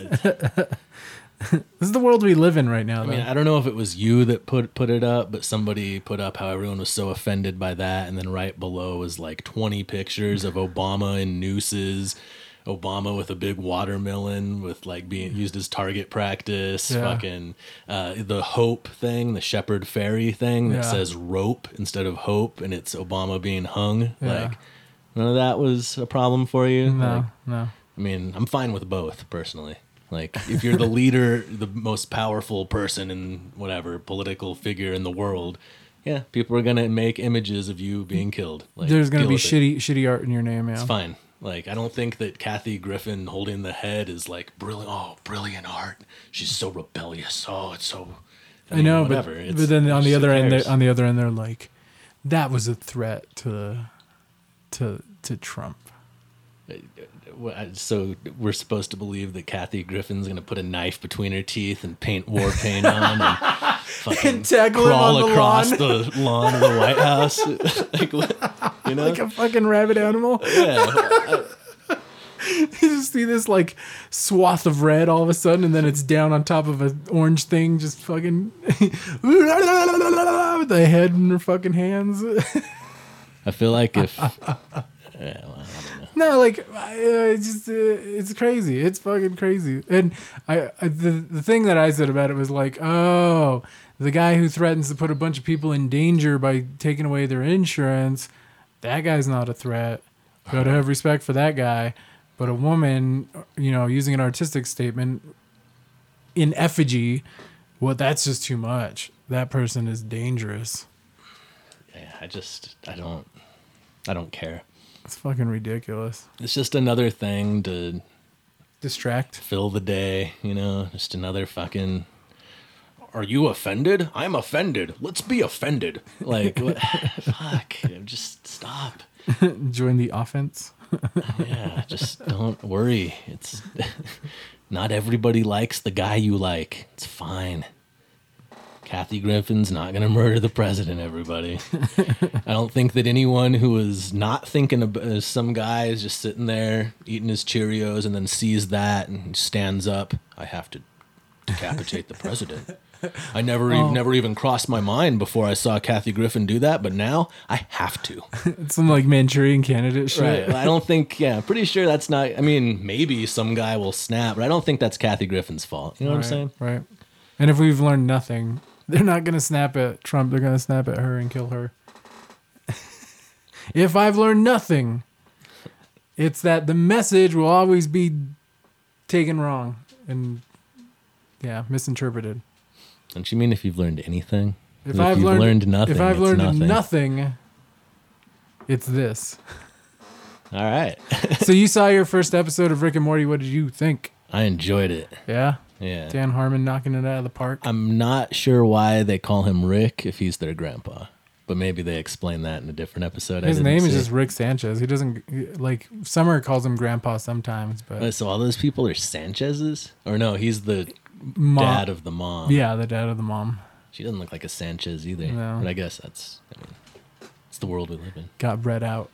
I This is the world we live in right now. mean, though. I don't know if it was you that put put it up, but somebody put up how everyone was so offended by that, and then right below was like twenty pictures of Obama in nooses, Obama with a big watermelon with like being used as target practice, Yeah. fucking uh, the hope thing, the Shepherd Ferry thing that Yeah. says rope instead of hope, and it's Obama being hung. Yeah. Like none of that was a problem for you. no, Like, no. I mean, I'm fine with both personally. Like, if you're the leader, the most powerful person in whatever political figure in the world, yeah, people are gonna make images of you being killed. Like, There's gonna deal be with it. shitty shitty art in your name, It's yeah. fine. Like, I don't think that Kathy Griffin holding the head is like brilliant. Oh, brilliant art. She's so rebellious. Oh, it's so. I know, mean, but, whatever. It's- but then on the who other end, cares? they're, on the other end, they're like, that was a threat to, to, to Trump. So we're supposed to believe that Kathy Griffin's gonna put a knife between her teeth and paint war paint on and fucking And tackle him crawl on the across lawn. the lawn of the White House, like what, you know? Like a fucking rabbit animal. Yeah, You just see this like swath of red all of a sudden, and then it's down on top of an orange thing, just fucking with the head in her fucking hands. I feel like if yeah, well, I don't know. No, like I, uh, it's just uh, it's crazy. It's fucking crazy. And I, I the the thing that I said about it was like, oh, the guy who threatens to put a bunch of people in danger by taking away their insurance, that guy's not a threat. Gotta have respect for that guy. But a woman, you know, using an artistic statement in effigy, well, that's just too much. That person is dangerous. Yeah, I just I don't I don't care. It's fucking ridiculous. It's just another thing to Distract. fill the day, you know, just another fucking. Are you offended? I'm offended. Let's be offended. Like, what? Fuck, just stop. Join the offense. Yeah, just don't worry. It's not everybody likes the guy you like. It's fine. Kathy Griffin's not going to murder the president, everybody. I don't think that anyone who is not thinking of uh, some guy is just sitting there eating his Cheerios and then sees that and stands up. I have to decapitate the president. I never, Oh. e- never even crossed my mind before I saw Kathy Griffin do that, but now I have to. It's some like Manchurian candidate shit. Right. I don't think, yeah, I'm pretty sure that's not, I mean, maybe some guy will snap, but I don't think that's Kathy Griffin's fault. You know what I'm Right, saying? Right. And if we've learned nothing, they're not going to snap at Trump. They're going to snap at her and kill her. If I've learned nothing, it's that the message will always be taken wrong and, yeah, misinterpreted. Don't you mean if you've learned anything? If If I've you've learned, learned nothing, if I've it's learned nothing. nothing, it's this. All right. So you saw your first episode of Rick and Morty. What did you think? I enjoyed it. Yeah, Yeah. Dan Harmon knocking it out of the park. I'm not sure why they call him Rick if he's their grandpa, but maybe they explain that in a different episode. I His didn't name is see. just Rick Sanchez. He doesn't like Summer calls him Grandpa sometimes, but Uh, So all those people are Sanchez's? Or no, he's the Mom- dad of the mom. Yeah, the dad of the mom. She doesn't look like a Sanchez either. No. But I guess that's, I mean, It's the world we live in. got bred out.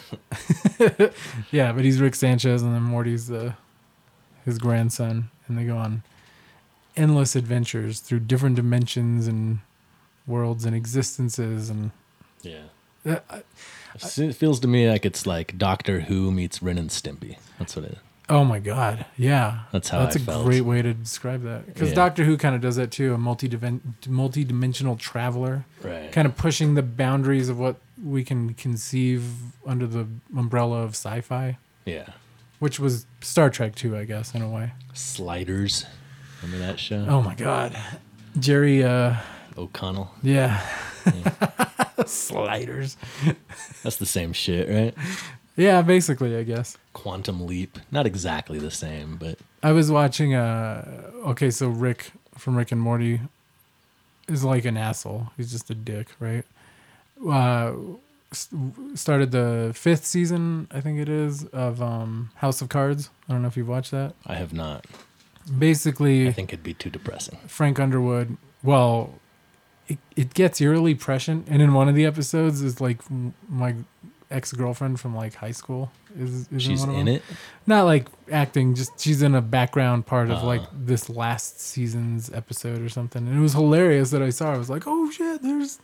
Yeah, but he's Rick Sanchez, and then Morty's the his grandson, and they go on endless adventures through different dimensions and worlds and existences, and Yeah. uh, I- It feels to me like it's like Doctor Who meets Ren and Stimpy. That's what it is. oh my god, yeah, That's how that's I a felt. great way to describe that, because Yeah. Doctor Who kind of does that too, a multi multi-dimensional traveler, Right. kind of pushing the boundaries of what we can conceive under the umbrella of sci-fi, Yeah. which was Star Trek too, I guess, in a way. Sliders. Remember that show? Oh my god, Jerry, uh, O'Connell. yeah, Sliders. That's the same shit, right? Yeah, basically, I guess. Quantum Leap. Not exactly the same, but I was watching uh okay, so Rick from Rick and Morty is like an asshole. He's just a dick, right? Uh s- started the fifth season, I think it is, of um House of Cards. I don't know if you've watched that. I have not. Basically, I think it'd be too depressing. Frank Underwood, well, it, it gets eerily prescient, and in one of the episodes is like m- my ex-girlfriend from like high school is, is She's in, one of in them. it? Not like acting, just she's in a background part of Uh. like this last season's episode or something. And it was hilarious that I saw. I was like, "Oh shit, there's."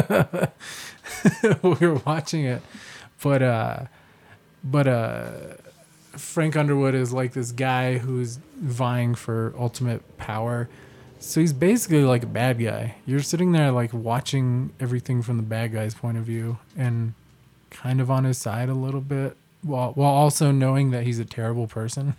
We were watching it, but uh, but uh, Frank Underwood is like this guy who's vying for ultimate power. So he's basically like a bad guy. You're sitting there like watching everything from the bad guy's point of view and kind of on his side a little bit, while while also knowing that he's a terrible person.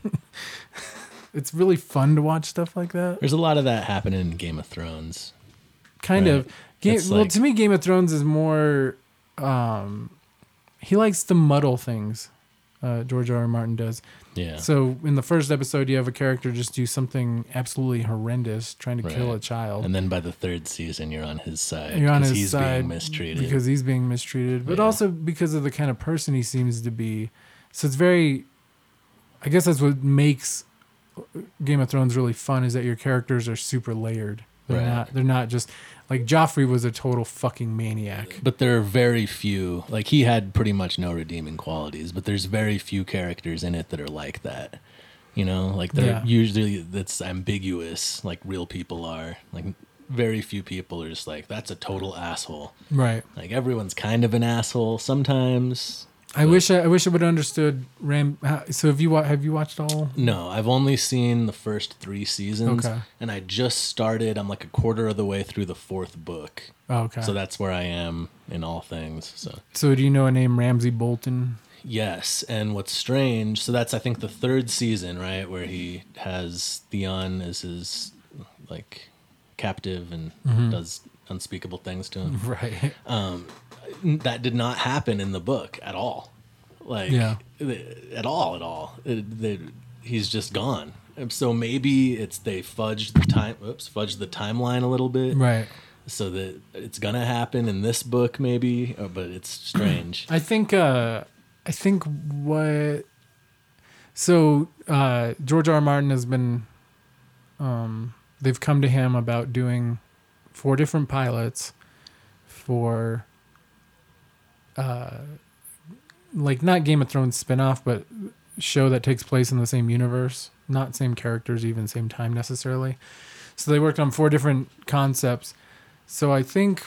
It's really fun to watch stuff like that. There's a lot of that happening in Game of Thrones. Kind Right. of. Game, It's well, like- to me, Game of Thrones is more. Um, he likes to muddle things. Uh, George R. R. Martin does. Yeah. So in the first episode, you have a character just do something absolutely horrendous, trying to kill Right. a child. And then by the third season, you're on his side. You're on 'cause his he's side being mistreated. because he's being mistreated, but Yeah. also because of the kind of person he seems to be. So it's very. I guess that's what makes Game of Thrones really fun, is that your characters are super layered. They're Right. not. They're not just like Joffrey was a total fucking maniac. But there are very few, like he had pretty much no redeeming qualities, but there's very few characters in it that are like that. You know, like they're Yeah. usually, that's ambiguous, like real people are. Like very few people are just like, that's a total asshole. Right. Like everyone's kind of an asshole sometimes. I wish I, I wish I would have understood Ram. how- So have you wa- have you watched all? No, I've only seen the first three seasons, Okay. and I just started. I'm like a quarter of the way through the fourth book, Oh, okay. so that's where I am in all things. So So do you know a name Ramsay Bolton? yes, and what's strange? So that's I think the third season, right, where he has Theon as his like captive and Mm-hmm. does unspeakable things to him. Right. That did not happen in the book at all. Like, Yeah. at all, at all. It, they, he's just gone. And so maybe it's they fudged the time. Oops, fudged the timeline a little bit, Right. so that it's gonna happen in this book, maybe. uh, But it's strange. I think uh I think what so uh George R. R. Martin has been um they've come to him about doing four different pilots for uh like not Game of Thrones spin-off, but show that takes place in the same universe, not same characters, even same time necessarily. So they worked on four different concepts. So I think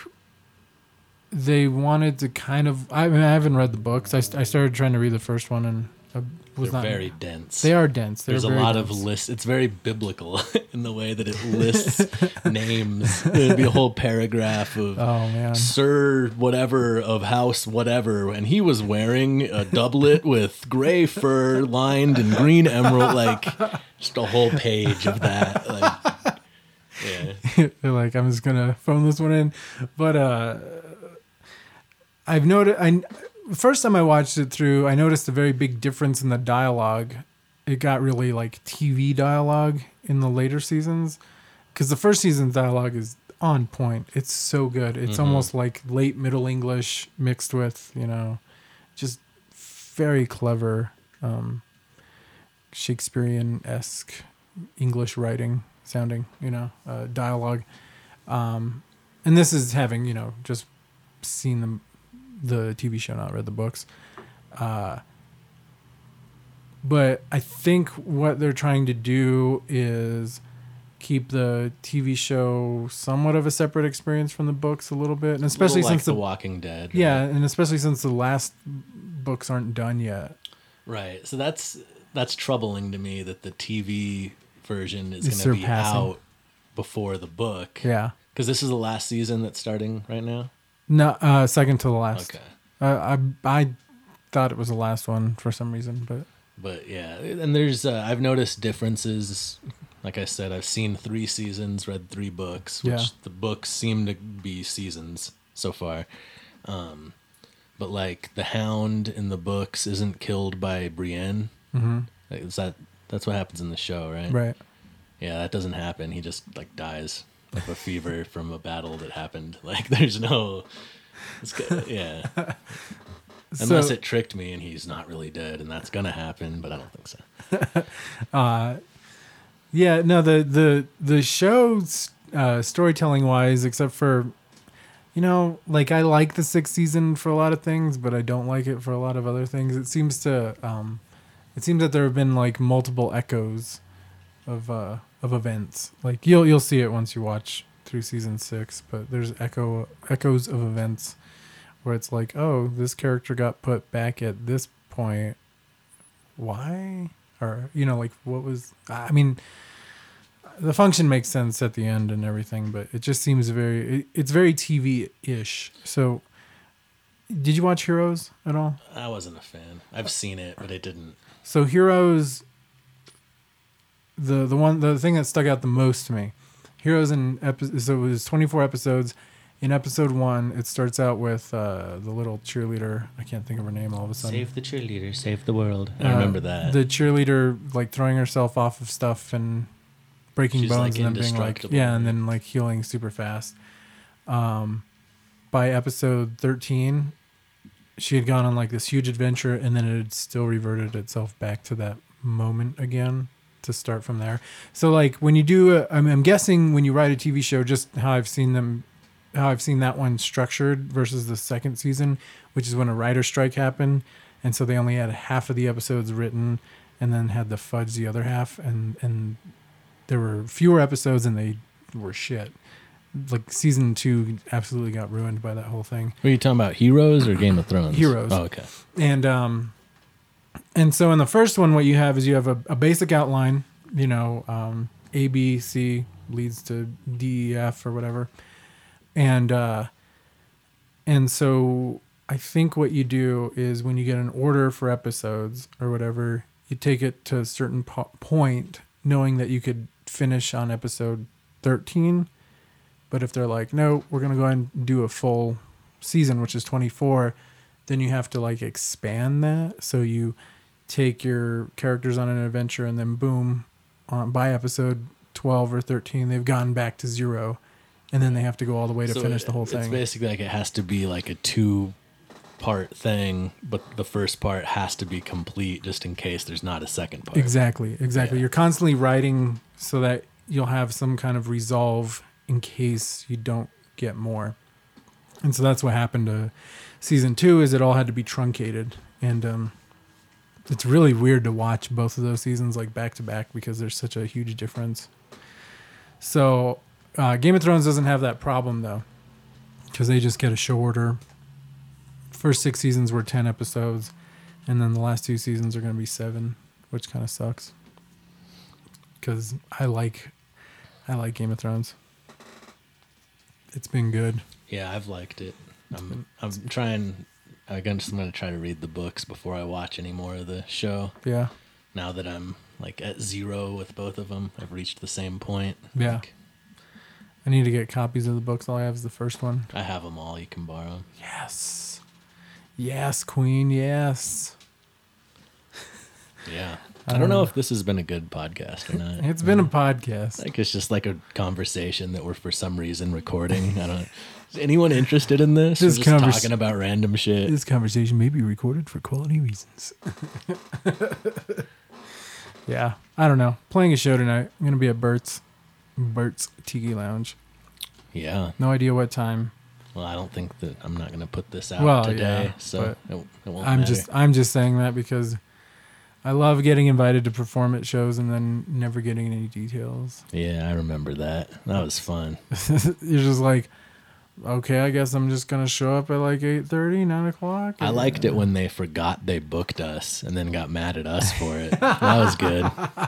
they wanted to kind of. I mean, I haven't read the books. I, st- I started trying to read the first one and I was They're not. very dense. They are dense. They're There's a very lot dense. of lists. It's very biblical in the way that it lists names. There'd be a whole paragraph of Oh man. Sir whatever of house whatever, and he was wearing a doublet with gray fur lined in green emerald, like just a whole page of that. Like, yeah, They're like, I'm just gonna phone this one in, but uh, I've noticed. I first time I watched it through, I noticed a very big difference in the dialogue. It got really like T V dialogue in the later seasons, because the first season's dialogue is on point. It's so good. It's almost like late Middle English mixed with, you know, just very clever um, Shakespearean-esque English writing sounding, you know, uh, dialogue. Um, and this is having, you know, just seen the the T V show, not read the books. Uh, but I think what they're trying to do is keep the T V show somewhat of a separate experience from the books a little bit, and especially like since The the Walking Dead. Right? yeah, and especially since the last books aren't done yet. Right. So that's that's troubling to me that the T V version is It's going to be surpassing. out before the book. Yeah. Because this is the last season that's starting right now. No, uh, second to the last. Okay. Uh, I I thought it was the last one for some reason, but But yeah, and there's uh, I've noticed differences. Like I said, I've seen three seasons, read three books, which Yeah. the books seem to be seasons so far. Um, but like the Hound in the books isn't killed by Brienne. mm-hmm. Like, is that that's what happens in the show, right? right. Yeah, that doesn't happen. He just like dies of a fever from a battle that happened. Like there's no, it's, go- yeah. Unless So- it tricked me and he's not really dead, and that's gonna happen, but I don't think so. Uh, yeah, no, the the the show's uh, storytelling wise, except for, you know, like I like the sixth season for a lot of things, but I don't like it for a lot of other things. It seems to, um, it seems that there have been like multiple echoes of uh, of events. Like you'll you'll see it once you watch through season six, but there's echo echoes of events where it's like, oh, this character got put back at this point. Why? Or, you know, like what was, I mean, the function makes sense at the end and everything, but it just seems very, it, it's very T V-ish. So did you watch Heroes at all? I wasn't a fan. I've seen it, but it didn't. So Heroes, the the one the thing that stuck out the most to me, Heroes in epi- so it was twenty-four episodes. In episode one, it starts out with uh, the little cheerleader. I can't think of her name all of a sudden. Save the cheerleader, save the world. I Uh, remember that. The cheerleader like throwing herself off of stuff and breaking She's, bones, like, and then being like, indestructible. yeah, and then like healing super fast. Um, by episode thirteen, she had gone on like this huge adventure, and then it had still reverted itself back to that moment again to start from there. So like when you do, a, I'm, I'm guessing when you write a T V show, just how I've seen them, how I've seen that one structured versus the second season, which is when a writer strike happened, and so they only had half of the episodes written, and then had to fudge the other half, and and there were fewer episodes, and they were shit. Like season two absolutely got ruined by that whole thing. Were you talking about Heroes or Game of Thrones? Heroes. Oh, okay. And um, and so in the first one, what you have is you have a, a basic outline. You know, um, A, B, C leads to D, E, F, or whatever. And uh, and so I think what you do is when you get an order for episodes or whatever, you take it to a certain po- point, knowing that you could finish on episode thirteen. But if they're like, no, we're going to go ahead and do a full season, which is twenty-four, then you have to like expand that. So you take your characters on an adventure, and then boom, on, by episode twelve or thirteen, they've gone back to zero. And then they have to go all the way to So finish the whole It's thing. basically like it has to be like a two part thing, but the first part has to be complete just in case there's not a second part. Exactly, exactly. Yeah. You're constantly writing so that you'll have some kind of resolve in case you don't get more. And so that's what happened to season two, is it all had to be truncated. And um, it's really weird to watch both of those seasons like back to back because there's such a huge difference. So uh, Game of Thrones doesn't have that problem though, because they just get a show order. First six seasons were ten episodes, and then the last two seasons are going to be seven, which kind of sucks. Because I like, I like Game of Thrones. It's been good. Yeah, I've liked it. I'm I'm trying. I guess I'm gonna try to read the books before I watch any more of the show. Yeah, Now that I'm like at zero with both of them, I've reached the same point. yeah. Like, I need to get copies of the books. All I have is the first one. I have them all. You can borrow 'em. Yes, yes, Queen. Yes. Yeah. I I don't don't know know. if this has been a good podcast or not. It's been a podcast. Like it's just like a conversation that we're for some reason recording. I don't. Is anyone interested in this? This We're just convers- talking about random shit. This conversation may be recorded for quality reasons. Yeah, I don't know. Playing a show tonight. I'm gonna be at Bert's, Bert's Tiki Lounge. Yeah. No idea what time. Well, I don't think that I'm not going to put this out Well, today, yeah, so but it, it won't I'm matter. just I'm just saying that because I love getting invited to perform at shows and then never getting any details. Yeah, I remember that. That was fun. You're just like, okay, I guess I'm just gonna show up at like eight thirty, nine o'clock. I liked it when they forgot they booked us and then got mad at us for it. That was good.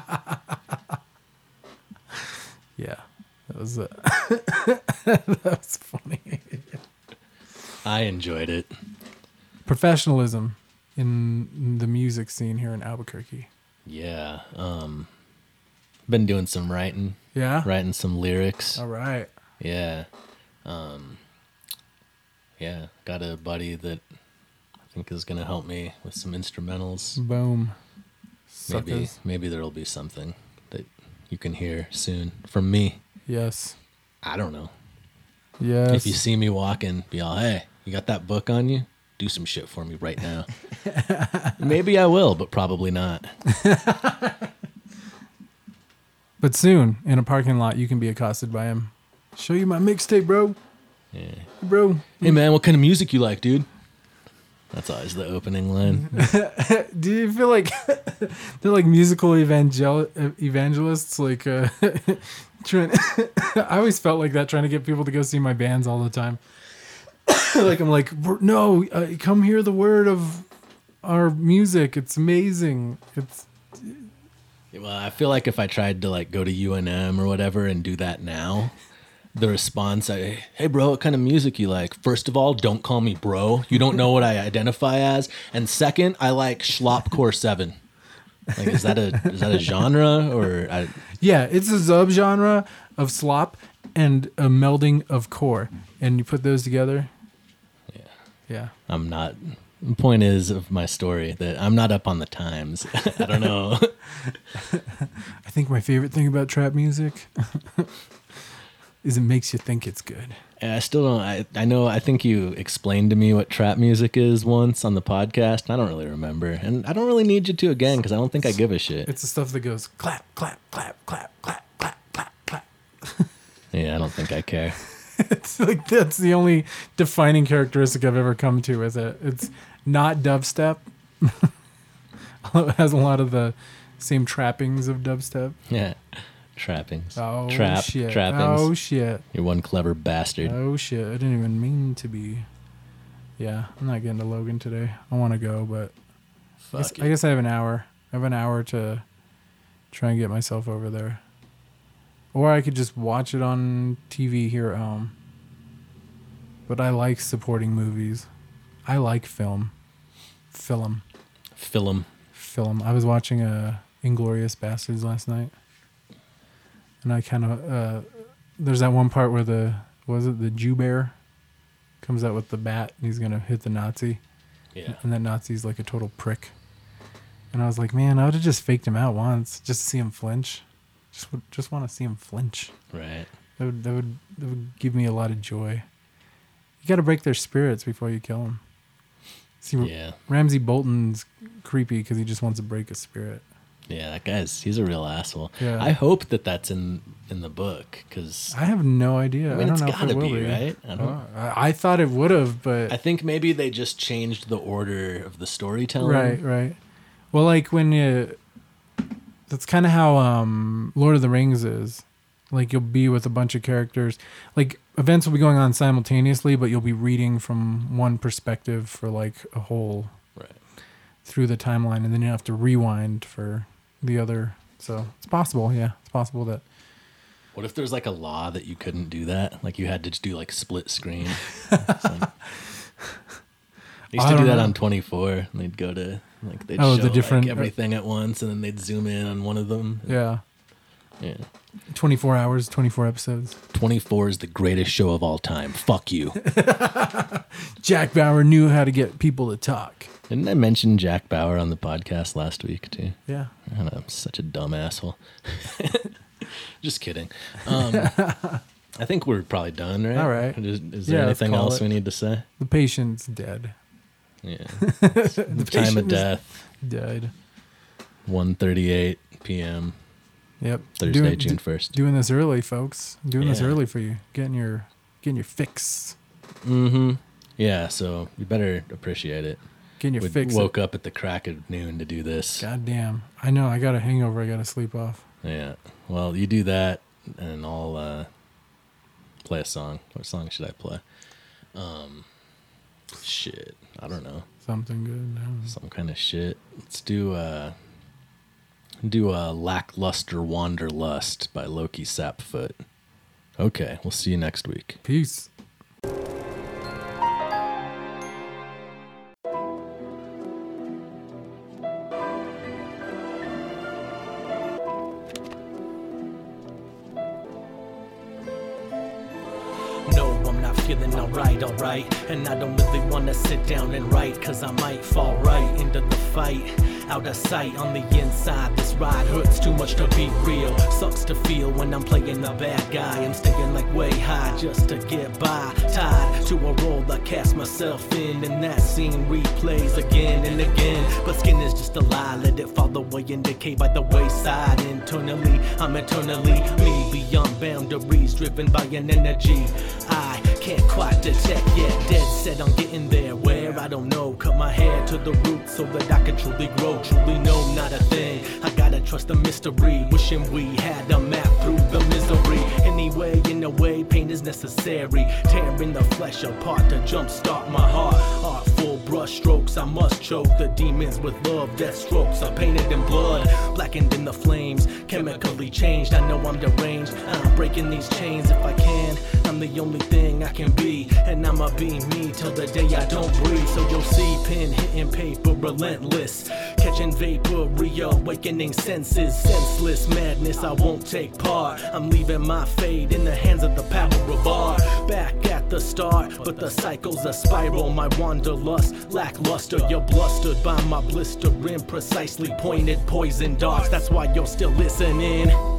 Yeah, that was uh, that was funny. I enjoyed it. Professionalism in the music scene here in Albuquerque. Yeah. Um, been doing some writing, Yeah. writing some lyrics. All right. Yeah. Um, yeah. Got a buddy that I think is going to help me with some instrumentals. Boom. Maybe, Suckers. maybe there'll be something that you can hear soon from me. Yes. I don't know. Yes. If you see me walking, be all, hey, you got that book on you? Do some shit for me right now. Maybe I will, but probably not. But soon, in a parking lot, you can be accosted by him. Show you my mixtape, bro. Yeah. Bro. Hey, man, what kind of music you like, dude? That's always the opening line. Do you feel like they're like musical evangel- evangelists? Like, uh, trying I always felt like that, trying to get people to go see my bands all the time. Like, I'm like, no, uh, come hear the word of our music. It's amazing. It's Well, I feel like if I tried to like go to U N M or whatever and do that now, the response, I, hey, bro, what kind of music you like? First of all, don't call me bro. You don't know what I identify as. And second, I like Schlopcore seven. Like, is that a is that a genre or? I, yeah, it's a subgenre of slop and a melding of core, and you put those together. yeah, Yeah. I'm not. The point is of my story that I'm not up on the times. I don't know. I think my favorite thing about trap music is it makes you think it's good. And I still don't. I, I know. I think you explained to me what trap music is once on the podcast. And I don't really remember, and I don't really need you to again because I don't think I give a shit. It's the stuff that goes clap, clap, clap, clap, clap, clap, clap, clap. Yeah, I don't think I care. It's like that's the only defining characteristic I've ever come to with it. It's not dubstep. It has a lot of the same trappings of dubstep. Yeah, trappings. Oh Trap, shit! trappings. Oh shit! You're one clever bastard. Oh shit! I didn't even mean to be. Yeah, I'm not getting to Logan today. I want to go, but I guess, Fuck I it. guess I have an hour. I have an hour to try and get myself over there. Or I could just watch it on T V here at home. But I like supporting movies. I like film. Film. Film. Film. I was watching uh, Inglourious Bastards last night. And I kind of... Uh, there's that one part where the... Was it the Jew bear? Comes out with the bat and he's going to hit the Nazi. Yeah. And that Nazi's like a total prick. And I was like, man, I would have just faked him out once. Just to see him flinch. Just would just want to see him flinch. Right. That would that would that would give me a lot of joy. You got to break their spirits before you kill them. See, Yeah. Ramsey Bolton's creepy because he just wants to break a spirit. Yeah, that guy's he's a real asshole. Yeah. I hope that that's in in the book because I have no idea. I I, mean, don't it's know if gotta it will be, be, right? I don't- Uh, I, I thought it would have, but I think maybe they just changed the order of the storytelling. right, right. Well, like when you, that's kind of how um, Lord of the Rings is. Like you'll be with a bunch of characters. Like events will be going on simultaneously, but you'll be reading from one perspective for like a whole Right. through the timeline, and then you have to rewind for the other. So it's possible, yeah, it's possible that. What if there's like a law that you couldn't do that? Like you had to just do like split screen. So- They used I to do don't that know. on twenty-four, and they'd go to like they'd Oh, show the different- like, everything at once, and then they'd zoom in on one of them. Yeah, Yeah. twenty-four hours, twenty-four episodes. twenty-four is the greatest show of all time. Fuck you. Jack Bauer knew how to get people to talk. Didn't I mention Jack Bauer on the podcast last week too? Yeah. I don't know, I'm such a dumb asshole. Just kidding. Um, I think we're probably done, right? All right. Is, is there Yeah, let's anything call else it. we need to say? The patient's dead. Yeah. The time of patient is- death, Died. one thirty-eight p.m. Yep. Thursday, Doing- June d- first. Doing this early, folks. Doing this Yeah. early for you. Getting your getting your fix. Mm-hmm. Yeah, so you better appreciate it. Can you We fix woke it? up at the crack of noon to do this. God damn. I know. I got a hangover. I got to sleep off. Yeah. Well, you do that, and I'll uh, play a song. What song should I play? Um, shit. I don't know. Something good. No. Some kind of shit. Let's do uh do a Lackluster Wanderlust by Loki Sapfoot. Okay, we'll see you next week. Peace. No, I'm not feeling alright, alright. And I don't really wanna sit down and write, cause I might fall right into the fight. Out of sight on the inside, this ride hurts too much to be real. Sucks to feel when I'm playing the bad guy. I'm staying like way high just to get by. Tied to a role I cast myself in, and that scene replays again and again. But skin is just a lie, let it fall away and decay by the wayside. Internally, I'm eternally me, beyond boundaries, driven by an energy I can't quite detect yet. Dead set on getting there, where I don't know. Cut my hair to the roots so that I can truly grow. Truly know not a thing, I gotta trust the mystery. Wishing we had a map through the misery. Anyway, in a way, pain is necessary. Tearing the flesh apart to jumpstart my heart. Artful brush strokes, I must choke the demons with love. Death strokes are painted in blood, blackened in the flames, chemically changed. I know I'm deranged, I'm breaking these chains if I can. I'm the only thing I can be, and I'ma be me till the day I don't breathe. So you'll see pen hitting paper, relentless, catching vapor, reawakening senses. Senseless madness, I won't take part. I'm leaving my fate in the hands of the power of art. Back at the start, but the cycle's a spiral. My wanderlust, lackluster, you're blustered by my blistering, precisely pointed poison darts. That's why you're still listening.